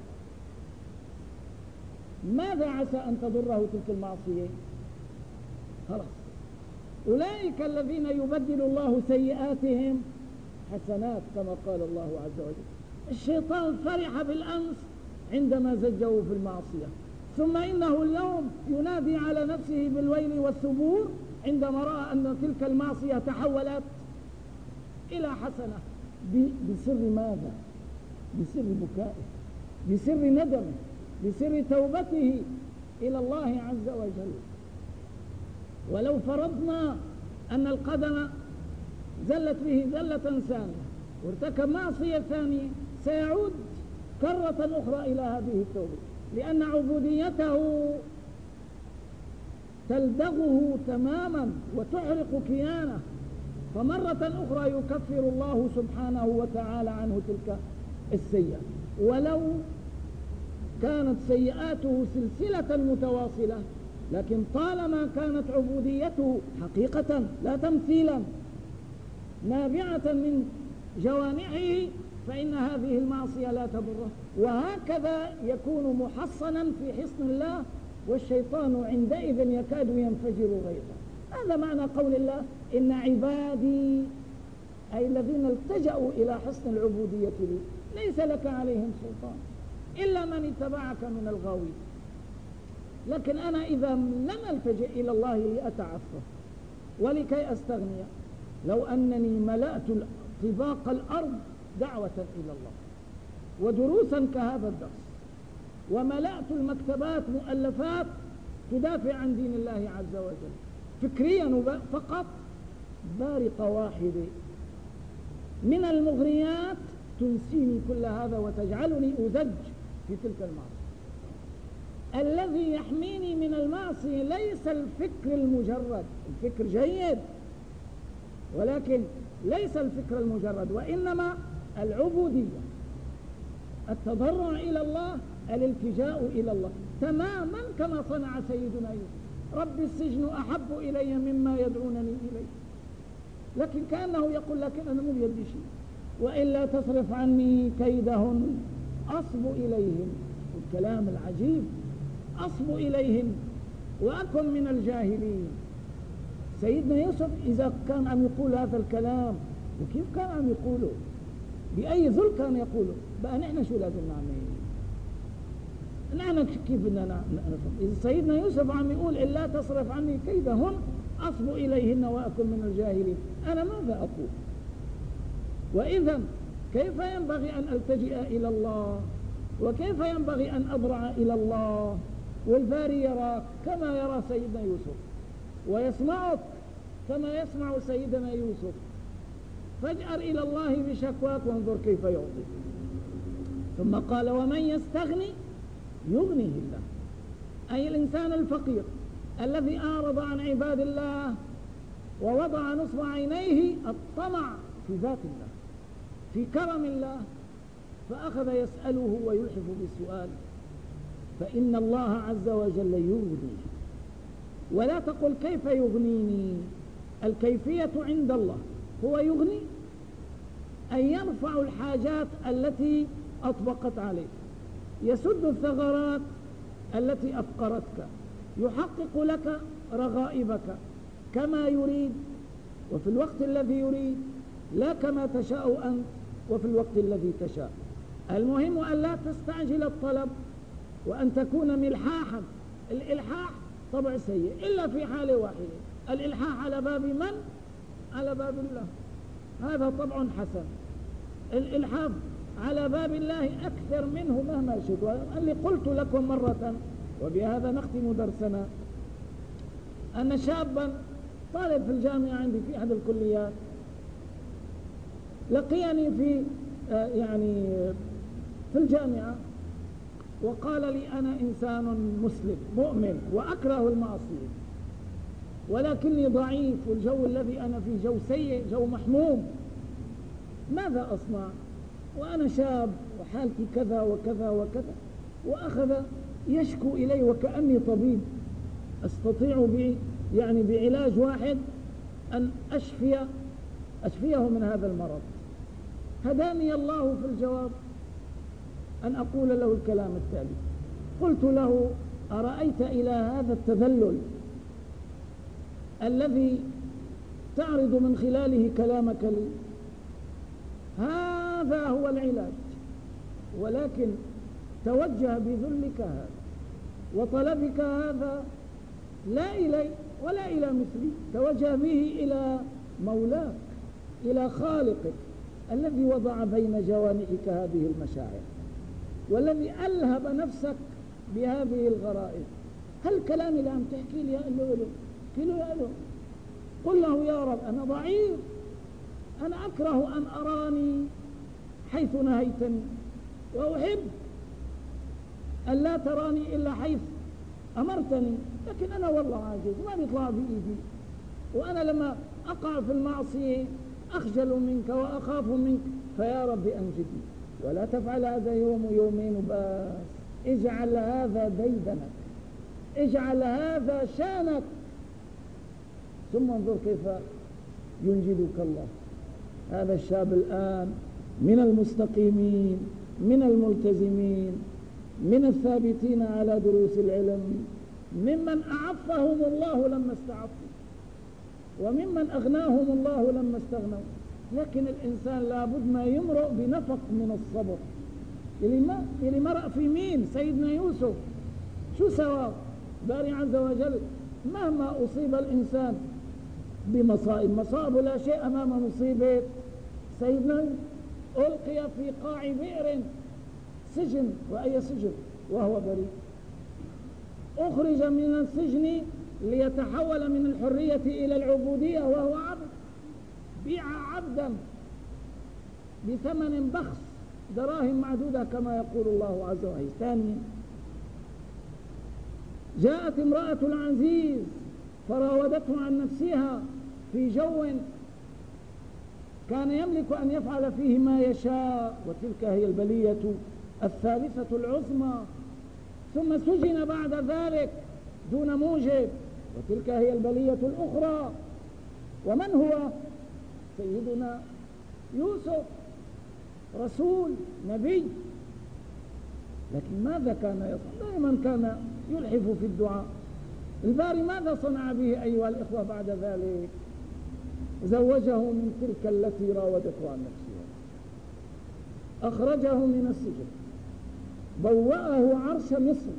ماذا عسى أن تضره تلك المعصية؟ خلاص، أولئك الذين يبدل الله سيئاتهم حسنات كما قال الله عز وجل. الشيطان فرح بالأمس عندما زجه في المعصية، ثم إنه اليوم ينادي على نفسه بالويل والثبور عندما رأى أن تلك المعصية تحولت إلى حسنة. بسر ماذا؟ بسر بكائه، بسر ندمه، بسر توبته إلى الله عز وجل. ولو فرضنا أن القدم زلت به زلة ثانية وارتكب معصية ثانية، سيعود كرة أخرى إلى هذه التوبة، لأن عبوديته تلدغه تماما وتحرق كيانه، فمرة أخرى يكفر الله سبحانه وتعالى عنه تلك السيئة. ولو كانت سيئاته سلسلة متواصلة، لكن طالما كانت عبوديته حقيقة لا تمثيلا نابعة من جوانحه، فإن هذه المعصية لا تضره. وهكذا يكون محصنا في حصن الله، والشيطان عندئذ يكاد ينفجر غيظا. هذا معنى قول الله إن عبادي، أي الذين التجأوا إلى حصن العبودية لي، ليس لك عليهم سلطان إلا من اتبعك من الغاوين. لكن أنا إذا لم ألتجئ إلى الله لأتعفف ولكي أستغني، لو أنني ملأت طباق الأرض دعوة إلى الله ودروسا كهذا الدرس، وملأت المكتبات مؤلفات تدافع عن دين الله عز وجل فكريا فقط، بارقة واحدة من المغريات تنسيني كل هذا وتجعلني أزج في تلك المعصية. الذي يحميني من المعصية ليس الفكر المجرد، الفكر جيد ولكن ليس الفكر المجرد، وإنما العبودية، التضرع إلى الله، الالتجاء إلى الله، تماما كما صنع سيدنا يوسف. رب السجن أحب إلي مما يدعونني إليه، لكن كأنه يقول لكن أنا مو بيدي شيء، وإلا تصرف عني كيدهن أصب إليهم. الكلام العجيب، أصب إليهم وأكن من الجاهلين. سيدنا يوسف إذا كان عم يقول هذا الكلام، وكيف كان عم يقوله؟ بأي ذل كان يقوله؟ بقى نحن شو لازم نعمل؟ نحن كيف بدنا نفهم؟ إذا سيدنا يوسف عم يقول إلا تصرف عني كيدهن أصب إليهن وأكن من الجاهلين، أنا ماذا أقول؟ وإذا كيف ينبغي أن ألتجئ إلى الله؟ وكيف ينبغي أن أضرع إلى الله؟ والباري يراك كما يرى سيدنا يوسف، ويسمعك كما يسمع سيدنا يوسف، فاجأر إلى الله بشكواك وانظر كيف يعطي. ثم قال ومن يستغني يغنيه الله، أي الإنسان الفقير الذي أعرض عن عباد الله ووضع نصب عينيه الطمع في ذات الله، في كرم الله، فأخذ يسأله ويلحف بالسؤال، فإن الله عز وجل يغنيه. ولا تقل كيف يغنيني، الكيفية عند الله. هو يغني أي يرفع الحاجات التي أطبقت عليك، يسد الثغرات التي أفقرتك، يحقق لك رغائبك كما يريد وفي الوقت الذي يريد، لا كما تشاء أنت وفي الوقت الذي تشاء. المهم أن لا تستعجل الطلب وأن تكون ملحاحا. الإلحاح طبع سيء إلا في حالة واحدة، الإلحاح على باب من؟ على باب الله، هذا طبع حسن. الإلحاح على باب الله أكثر منه مهما شئت. اللي قلت لكم مرة، وبهذا نختم درسنا، أن شابا طالب في الجامعة عندي في أحد الكليات لقيني في في الجامعة وقال لي أنا إنسان مسلم مؤمن وأكره المعصية، ولكني ضعيف والجو الذي أنا فيه جو سيء، جو محموم، ماذا أصنع؟ وأنا شاب وحالتي كذا وكذا وكذا. وأخذ يشكو إلي وكأني طبيب أستطيع بعلاج واحد أن أشفيه من هذا المرض. هداني الله في الجواب أن أقول له الكلام التالي. قلت له: أرأيت إلى هذا التذلل الذي تعرض من خلاله كلامك لي، هذا هو العلاج، ولكن توجه بذلك هذا وطلبك هذا لا إلي ولا إلى مثلي، توجه به إلى مولاك، إلى خالقك الذي وضع بين جوانحك هذه المشاعر والذي ألهب نفسك بهذه الغرائز. هل كلامي اللي عم تحكي لي قال له قل له: يا رب أنا ضعيف، أنا أكره أن أراني حيث نهيتني، وأحب أن لا تراني إلا حيث أمرتني، لكن أنا والله عاجز ما بيطلع بإيدي، وأنا لما أقع في المعصية أخجل منك وأخاف منك، فيا رب أنجدني، ولا تفعل هذا يوم ويومين وبس، اجعل هذا ديدنك، اجعل هذا شانك، ثم انظر كيف ينجدك الله. هذا الشاب الآن من المستقيمين، من الملتزمين، من الثابتين على دروس العلم، ممن أعفهم الله لما استعفوا، وممن أغناهم الله لما استغنوا. لكن الإنسان لابد ما يمرق بنفق من الصبر. اللي مرق في مين؟ سيدنا يوسف. شو سوى؟ باري عز وجل مهما أصيب الإنسان بمصائب، مصائب لا شيء أمام مصيبة سيدنا. ألقي في قاع بئر، سجن، وأي سجن وهو بريء. أخرج من السجن ليتحول من الحرية إلى العبودية وهو عبد، بيع عبدا بثمن بخس، دراهم معدودة كما يقول الله عز وجل. ثانيا، جاءت امرأة العزيز فراودته عن نفسها في جو كان يملك أن يفعل فيه ما يشاء، وتلك هي البلية الثالثة العظمى. ثم سجن بعد ذلك دون موجب، وتلك هي البلية الأخرى. ومن هو؟ سيدنا يوسف، رسول نبي، لكن ماذا كان يصنع؟ دائما كان يلحف في الدعاء. الباري ماذا صنع به أيها الإخوة بعد ذلك؟ زوجه من تلك التي راودته عن نفسها، أخرجه من السجن، بوأه عرش مصر،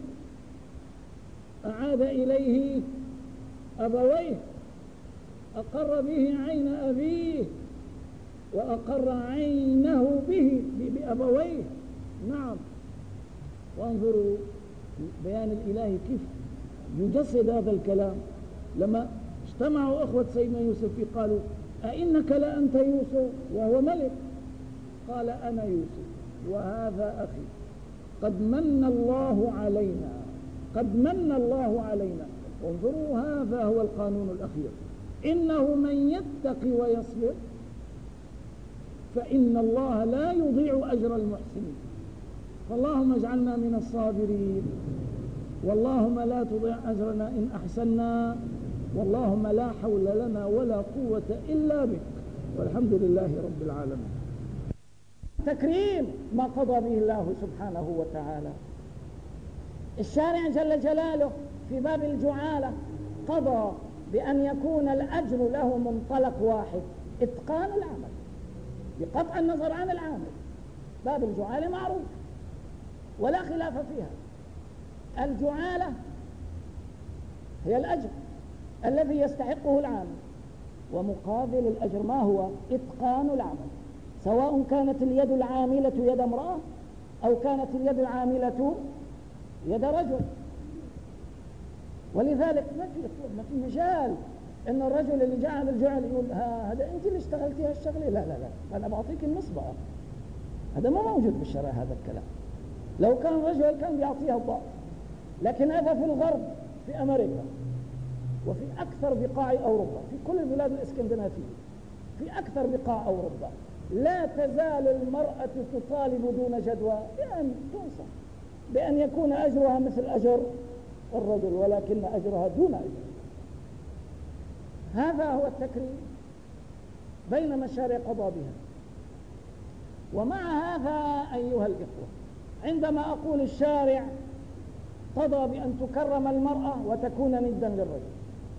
أعاد إليه أبويه، أقر به عين أبيه وأقر عينه به بأبويه. نعم. وانظروا بيان الإلهي كيف يجسد هذا الكلام. لما اجتمعوا أخوة سيدنا يوسف قالوا: أئنك لأنت يوسف؟ وهو ملك. قال: أنا يوسف وهذا أخي، قد من الله علينا، قد من الله علينا. انظروا، هذا هو القانون الأخير: إنه من يتق ويصبر فإن الله لا يضيع أجر المحسنين. فاللهم اجعلنا من الصابرين، واللهم لا تضيع أجرنا إن أحسنا، واللهم لا حول لنا ولا قوة إلا بك، والحمد لله رب العالمين. تكريم ما قضى به الله سبحانه وتعالى. الشارع جل جلاله في باب الجعالة قضى بأن يكون الأجر له منطلق واحد: إتقان العمل بقطع النظر عن العامل. باب الجعالة معروف ولا خلاف فيها. الجعالة هي الأجر الذي يستحقه العامل، ومقابل الأجر ما هو؟ إتقان العمل، سواء كانت اليد العاملة يد امرأة أو كانت اليد العاملة يد رجل. ولذلك ما في مجال إن الرجل اللي جعل الجعل يقول: هذا أنت اللي اشتغلتي هالشغلة، لا لا لا أنا بعطيك النص بقى. هذا ما موجود بالشرع هذا الكلام. لو كان رجل كان بيعطيها الضعف، لكن هذا في الغرب، في أمريكا، وفي أكثر بقاع أوروبا، في كل البلاد الإسكندنافية، في أكثر بقاع أوروبا لا تزال المرأة تطالب دون جدوى بأن تنصف، بأن يكون أجرها مثل أجر الرجل، ولكن أجرها دون أجر. هذا هو التكريم بين مشارع قضى بها. ومع هذا أيها الإخوة، عندما أقول الشارع قضى بأن تكرم المرأة وتكون ندا للرجل،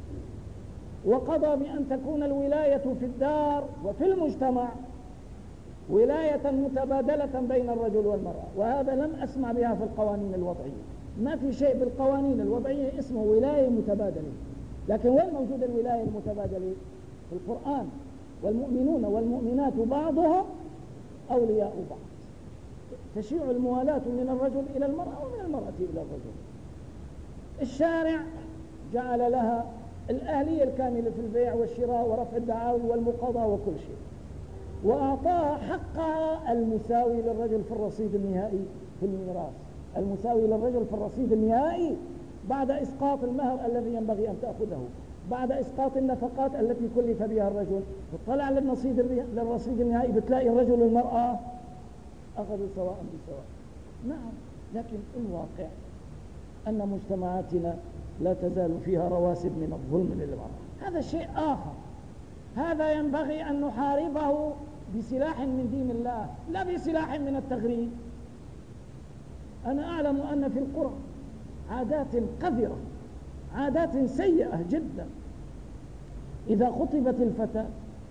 وقضى بأن تكون الولاية في الدار وفي المجتمع ولاية متبادلة بين الرجل والمرأة، وهذا لم أسمع بها في القوانين الوضعية. ما في شيء بالقوانين الوضعية اسمه ولاية متبادلة. لكن وين موجود الولاية المتبادلة؟ في القرآن: والمؤمنون والمؤمنات بعضهم أولياء بعض. تشيع الموالاة من الرجل إلى المرأة ومن المرأة إلى الرجل. الشارع جعل لها الأهلية الكاملة في البيع والشراء ورفع الدعاوي والمقاضاة وكل شيء، وأعطاها حقها المساوي للرجل في الرصيد النهائي في الميراث، المساوي للرجل في الرصيد النهائي بعد إسقاط المهر الذي ينبغي أن تأخذه، بعد إسقاط النفقات التي كلف بها الرجل. تطلع للرصيد النهائي بتلاقي الرجل والمرأة أخذوا سواء بسواء. نعم، لكن الواقع أن مجتمعاتنا لا تزال فيها رواسب من الظلم للمرأة. هذا شيء آخر، هذا ينبغي أن نحاربه بسلاح من دين الله لا بسلاح من التغريب. أنا أعلم أن في القرى عادات قذرة، عادات سيئة جدا. إذا خطبت الفتاة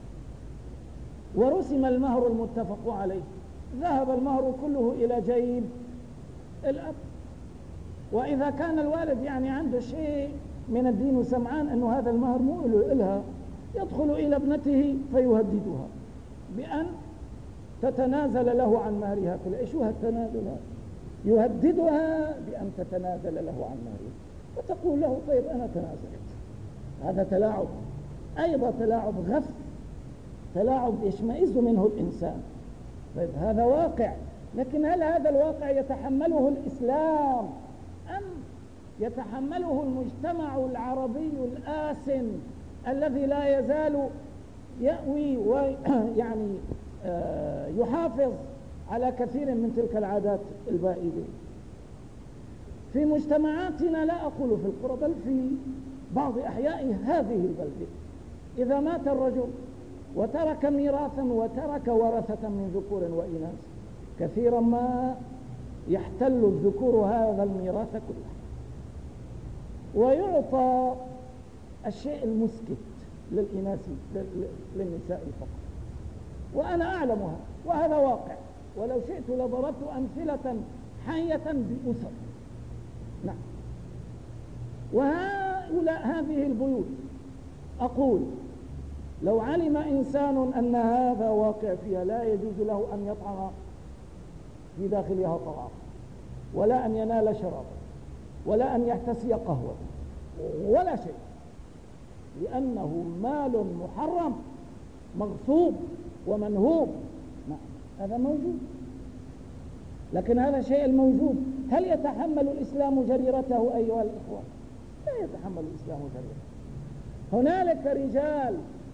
ورسم المهر المتفق عليه ذهب المهر كله إلى جيب الأب، وإذا كان الوالد يعني عنده شيء من الدين وسمعان أنه هذا المهر مو إلها، يدخل إلى ابنته فيهددها بأن تتنازل له عن مهرها. شو هالتنازل؟ يهددها بأن تتنازل له عن مهرها، فتقول له طيب أنا تنازلت. هذا تلاعب، أيضا تلاعب غث، تلاعب يشمئز منه الإنسان. طيب هذا واقع، لكن هل هذا الواقع يتحمله الإسلام أم يتحمله المجتمع العربي الآسن الذي لا يزال يأوي ويعني يحافظ على كثير من تلك العادات البائدة؟ في مجتمعاتنا، لا أقول في القرى بل في بعض أحياء هذه البلدة، إذا مات الرجل وترك ميراثا وترك ورثة من ذكور وإناث، كثيرا ما يحتل الذكور هذا الميراث كله ويعطى الشيء المسكت للإناث للنساء فقط. وأنا أعلمها وهذا واقع، ولو شئت لضربت أمثلة حية بأسر. نعم. وهؤلاء هذه البيوت، أقول لو علم إنسان أن هذا واقع فيها لا يجوز له أن يطعم في داخلها طعام، ولا أن ينال شرابا، ولا أن يحتسي قهوة، ولا شيء، لأنه مال محرم مغصوب ومنهوب. هذا موجود. لكن هذا الشيء الموجود هل يتحمل الإسلام جريرته أيها الإخوة؟ لا يتحمل الإسلام جريرته. هنالك رجال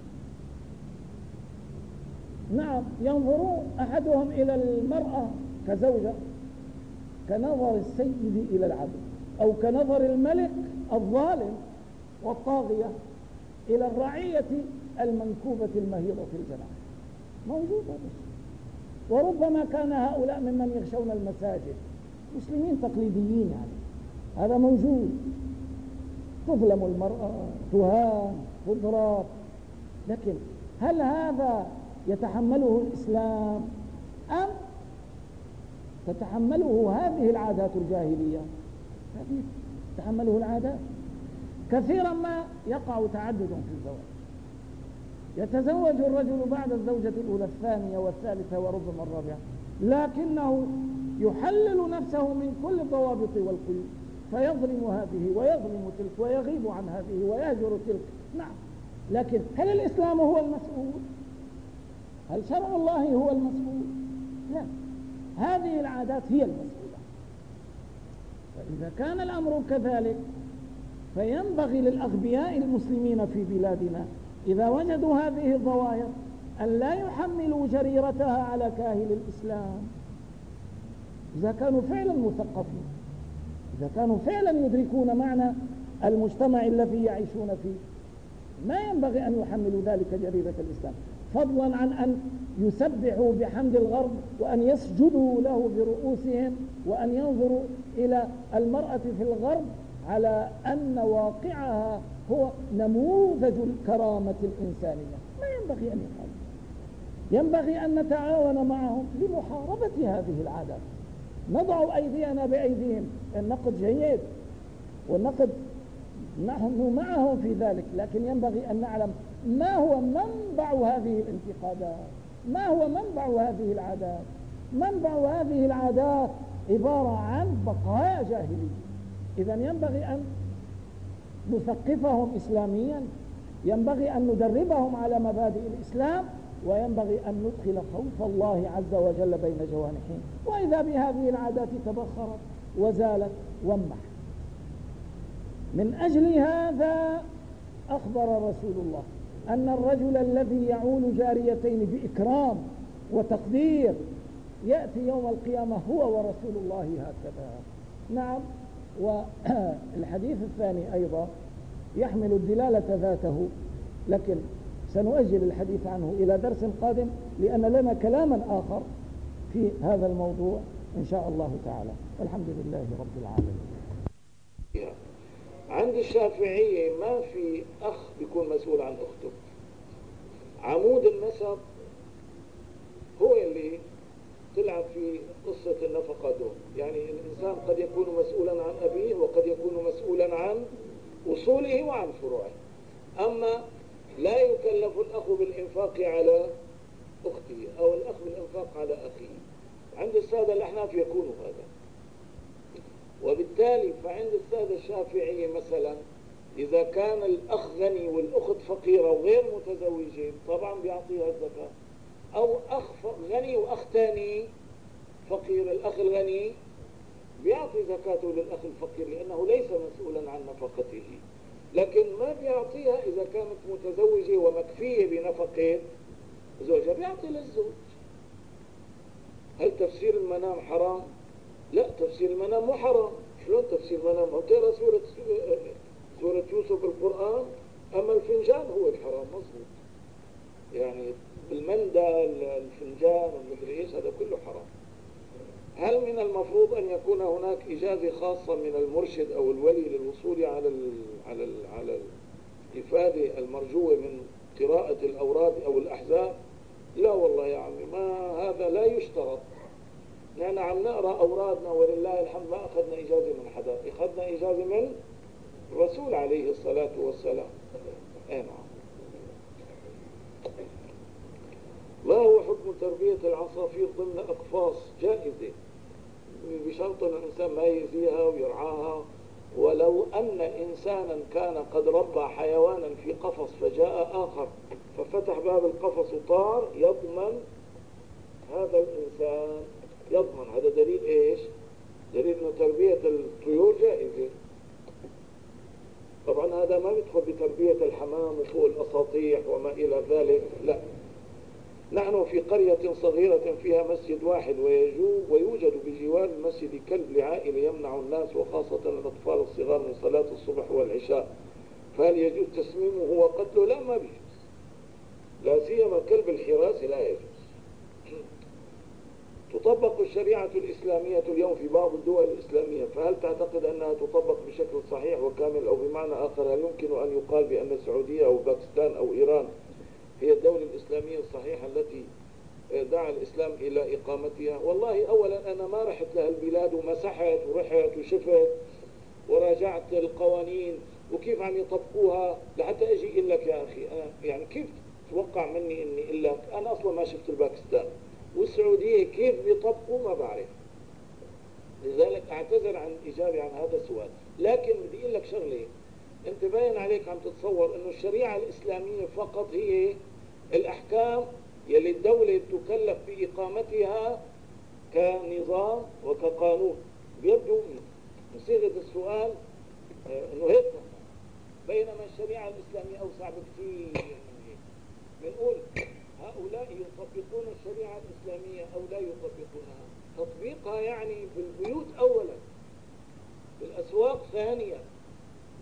نعم ينظرون أحدهم إلى المرأة كزوجة كنظر السيد إلى العبد، أو كنظر الملك الظالم والطاغية إلى الرعية المنكوبة المهيضة الجناح. موجود هذا الشيء. وربما كان هؤلاء ممن يخشون المساجد، مسلمين تقليديين يعني. هذا موجود. تظلم المرأة، تهان، تضرب. لكن هل هذا يتحمله الإسلام أم تتحمله هذه العادات الجاهلية؟ هذه تتحمله العادات. كثيرا ما يقع تعدد في الزواج، يتزوج الرجل بعد الزوجة الأولى الثانية والثالثة وربما الرابعة، لكنه يحلل نفسه من كل الضوابط والقيود، فيظلم هذه ويظلم تلك ويغيب عن هذه ويهجر تلك. نعم، لكن هل الإسلام هو المسؤول؟ هل شرع الله هو المسؤول؟ لا، هذه العادات هي المسؤولة. فإذا كان الأمر كذلك فينبغي للأغبياء المسلمين في بلادنا إذا وجدوا هذه الظواهر أن لا يحملوا جريرتها على كاهل الإسلام. إذا كانوا فعلا مثقفين، إذا كانوا فعلا يدركون معنى المجتمع الذي يعيشون فيه، ما ينبغي أن يحملوا ذلك جريرة الإسلام. فضلا عن أن يسبحوا بحمد الغرب وأن يسجدوا له برؤوسهم وأن ينظروا إلى المرأة في الغرب على أن واقعها هو نموذج الكرامة الإنسانية. ما ينبغي أن يفعل. ينبغي أن نتعاون معهم لمحاربة هذه العادات. نضع أيدينا بأيديهم. النقد جيد والنقد نحن معهم في ذلك، لكن ينبغي أن نعلم ما هو منبع هذه الانتقادات، ما هو منبع هذه العادات. منبع هذه العادات عبارة عن بقايا جاهلية. إذن ينبغي أن نثقفهم إسلاميا، ينبغي أن ندربهم على مبادئ الإسلام، وينبغي أن ندخل خوف الله عز وجل بين جوانحهم. وإذا بهذه العادات تبخرت وزالت وانمحت. من أجل هذا أخبر رسول الله أن الرجل الذي يعول جاريتين بإكرام وتقدير يأتي يوم القيامة هو ورسول الله هكذا. نعم. والحديث الثاني أيضا يحمل الدلالة ذاته، لكن سنؤجل الحديث عنه إلى درس قادم، لأن لنا كلاما آخر في هذا الموضوع إن شاء الله تعالى. والحمد لله رب العالمين. عند الشافعية ما في أخ بيكون مسؤول عن أخته. عمود النسب هو اللي تلعب في قصة النفقة دول. يعني الإنسان قد يكون مسؤولا عن أبيه وقد يكون مسؤولا عن أصوله وعن فروعه. أما لا يكلف الأخ بالإنفاق على أخته أو الأخ بالإنفاق على أخيه. عند السادة الأحناف يكون هذا. وبالتالي فعند السادة الشافعية مثلا إذا كان الأخ غني والأخت فقيرة وغير متزوجين طبعا بيعطيها الزكاة. أو أخ غني وأخ تاني فقير، الأخ الغني بيعطي زكاته للأخ الفقير لأنه ليس مسؤولا عن نفقته، لكن ما بيعطيها إذا كانت متزوجة ومكفية بنفقة زوجها، بيعطي للزوج. هل تفسير المنام حرام؟ لا، تفسير المنام مو حرام. شلون تفسير المنام؟ أو تقرأ سورة يوسف بالقرآن، أما الفنجان هو الحرام. مظبوط، يعني المندى الفنجان والمدري ايش هذا كله حرام. هل من المفروض أن يكون هناك إجازة خاصة من المرشد أو الولي للوصول على الإفادة المرجوة من قراءة الأوراد أو الأحزاب؟ لا والله يا عمي، ما هذا لا يشترط. نحن عم نقرأ أورادنا ولله الحمد ما أخذنا إجازة من حدا، أخذنا إجازة من الرسول عليه الصلاة والسلام. نعم. ما هو حكم تربية العصافير ضمن أقفاص؟ جائزة بشرط أن الإنسان ما يأذيها ويرعاها. ولو أن إنسانا كان قد ربى حيوانا في قفص فجاء آخر ففتح باب القفص وطار، يضمن هذا الإنسان، يضمن. هذا دليل إيش؟ دليل أن تربية الطيور جائزة. طبعا هذا ما يدخل بتربية الحمام وفوق الأساطيح وما إلى ذلك، لا. نحن في قرية صغيرة فيها مسجد واحد ويوجد بجوار المسجد كلب لعائلة يمنع الناس وخاصة الأطفال الصغار من صلاة الصبح والعشاء، فهل يجوز تسميمه وقتله؟ لا، ما بيجوز، لا سيما كلب الحراسة لا يجوز. تطبق الشريعة الإسلامية اليوم في بعض الدول الإسلامية، فهل تعتقد أنها تطبق بشكل صحيح وكامل؟ أو بمعنى آخر، هل يمكن أن يقال بأن السعودية أو باكستان أو إيران هي الدولة الإسلامية الصحيحة التي دعا الإسلام إلى إقامتها؟ والله أولا أنا ما رحت لها البلاد ومسحت ورحت وشفت وراجعت القوانين وكيف عم يطبقوها لحتى أجي إقول لك يا أخي. أنا يعني كيف تتوقع مني إني إقول لك أنا أصلا ما شفت الباكستان والسعودية كيف بيطبقوا؟ ما بعرف. لذلك أعتذر عن الإجابة عن هذا السؤال. لكن بدي أقول لك شغلة، أنت باين عليك عم تتصور إنه الشريعة الإسلامية فقط هي الأحكام يلي الدولة تكلف بإقامتها كنظام وكقانون. بيبدو من صيغة السؤال إنه هيك، بينما الشريعة الإسلامية أوسع بكثير من هيك. بنقول هؤلاء يطبقون الشريعة الإسلامية أو لا يطبقونها. تطبيقها يعني بالبيوت أولا، بالأسواق ثانيا،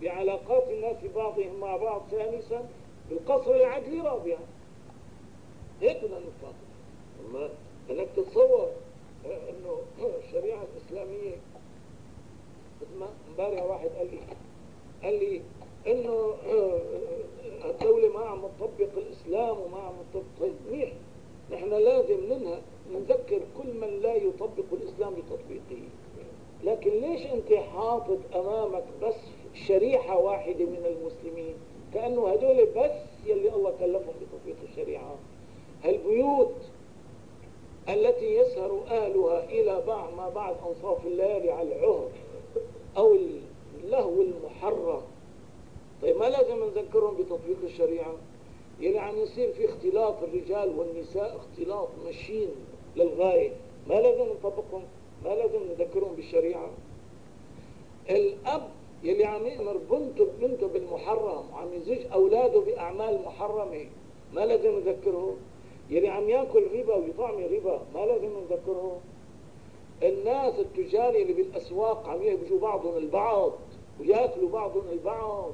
بعلاقات الناس بعضهم مع بعض ثالثا، بالقصر العدلي رابعا. هيك بدنا نفهم. أما أنك تتصور إنه الشريعة الإسلامية، مثل ما امبارح واحد قال لي إنه الدولة ما عم تطبق الإسلام وما عم تطبق. طيب منيح، نحن لازم نذكر كل من لا يطبق الإسلام بتطبيقه. لكن ليش أنت حاطط أمامك بس شريحة واحدة من المسلمين، كأنه هدول بس يلي الله كلفهم بتطبيق الشريعة؟ البيوت التي يسهر أهلها إلى ما بعد أنصاف الليالي على العهر أو اللهو المحرم، طيب ما لازم نذكرهم بتطبيق الشريعة؟ يلي عم يصير في اختلاط الرجال والنساء اختلاط مشين للغاية، ما لازم نطبقهم؟ ما لازم نذكرهم بالشريعة؟ الأب يلي عم يأمر بنته بالمحرم وعم يزوج أولاده بأعمال محرمة، ما لازم نذكره؟ يلي عم يأكل ربا ويطعم ربا، ما لازم نذكره؟ الناس التجار اللي بالأسواق عم يهبجوا بعضهم البعض ويأكلوا بعضهم البعض،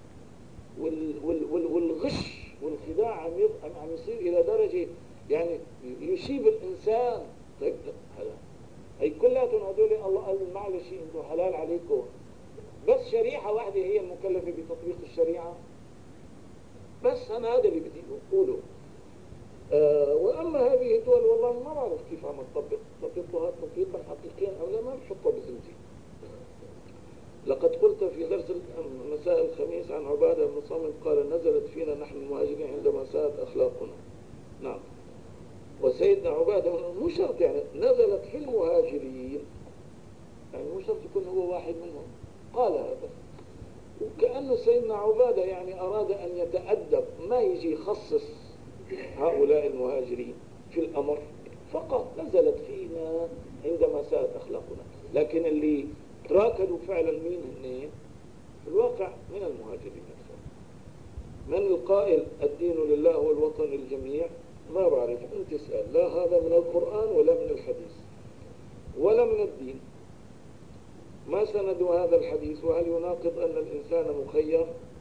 والغش والخداع عم يصير إلى درجة يعني يشيب الإنسان. طيب هي كلاتهم هدول الله قال معلش انتم حلال عليكم، بس شريحة واحدة هي المكلفة بتطبيق الشريعة. بس أنا هذا اللي بدي أقوله. وأما هذه الدول والله ما بعرف كيف عم تطبقها تطبيقا حقيقيا أو لا، ما بحطها بذمتي. لقد قلت في درس مساء الخميس عن عبادة بن صامت قال نزلت فينا نحن المهاجرين عندما ساءت أخلاقنا. نعم، وسيدنا عبادة مو شرط يعني نزلت في المهاجرين، يعني مو شرط يكون هو واحد منهم قال هذا، وكأنه سيدنا عبادة يعني أراد أن يتأدب، ما يجي يخصص هؤلاء المهاجرين في الأمر، فقط نزلت فينا عندما ساءت أخلاقنا. لكن اللي تراكدوا فعلا مين هن؟ في الواقع من المهاجرين نفسهم. من القائل الدين لله والوطن للجميع؟ ما بعرف، أنت تسأل. لا هذا من القرآن ولا من الحديث ولا من الدين. ما سند هذا الحديث؟ وهل يناقض أن الإنسان مخير؟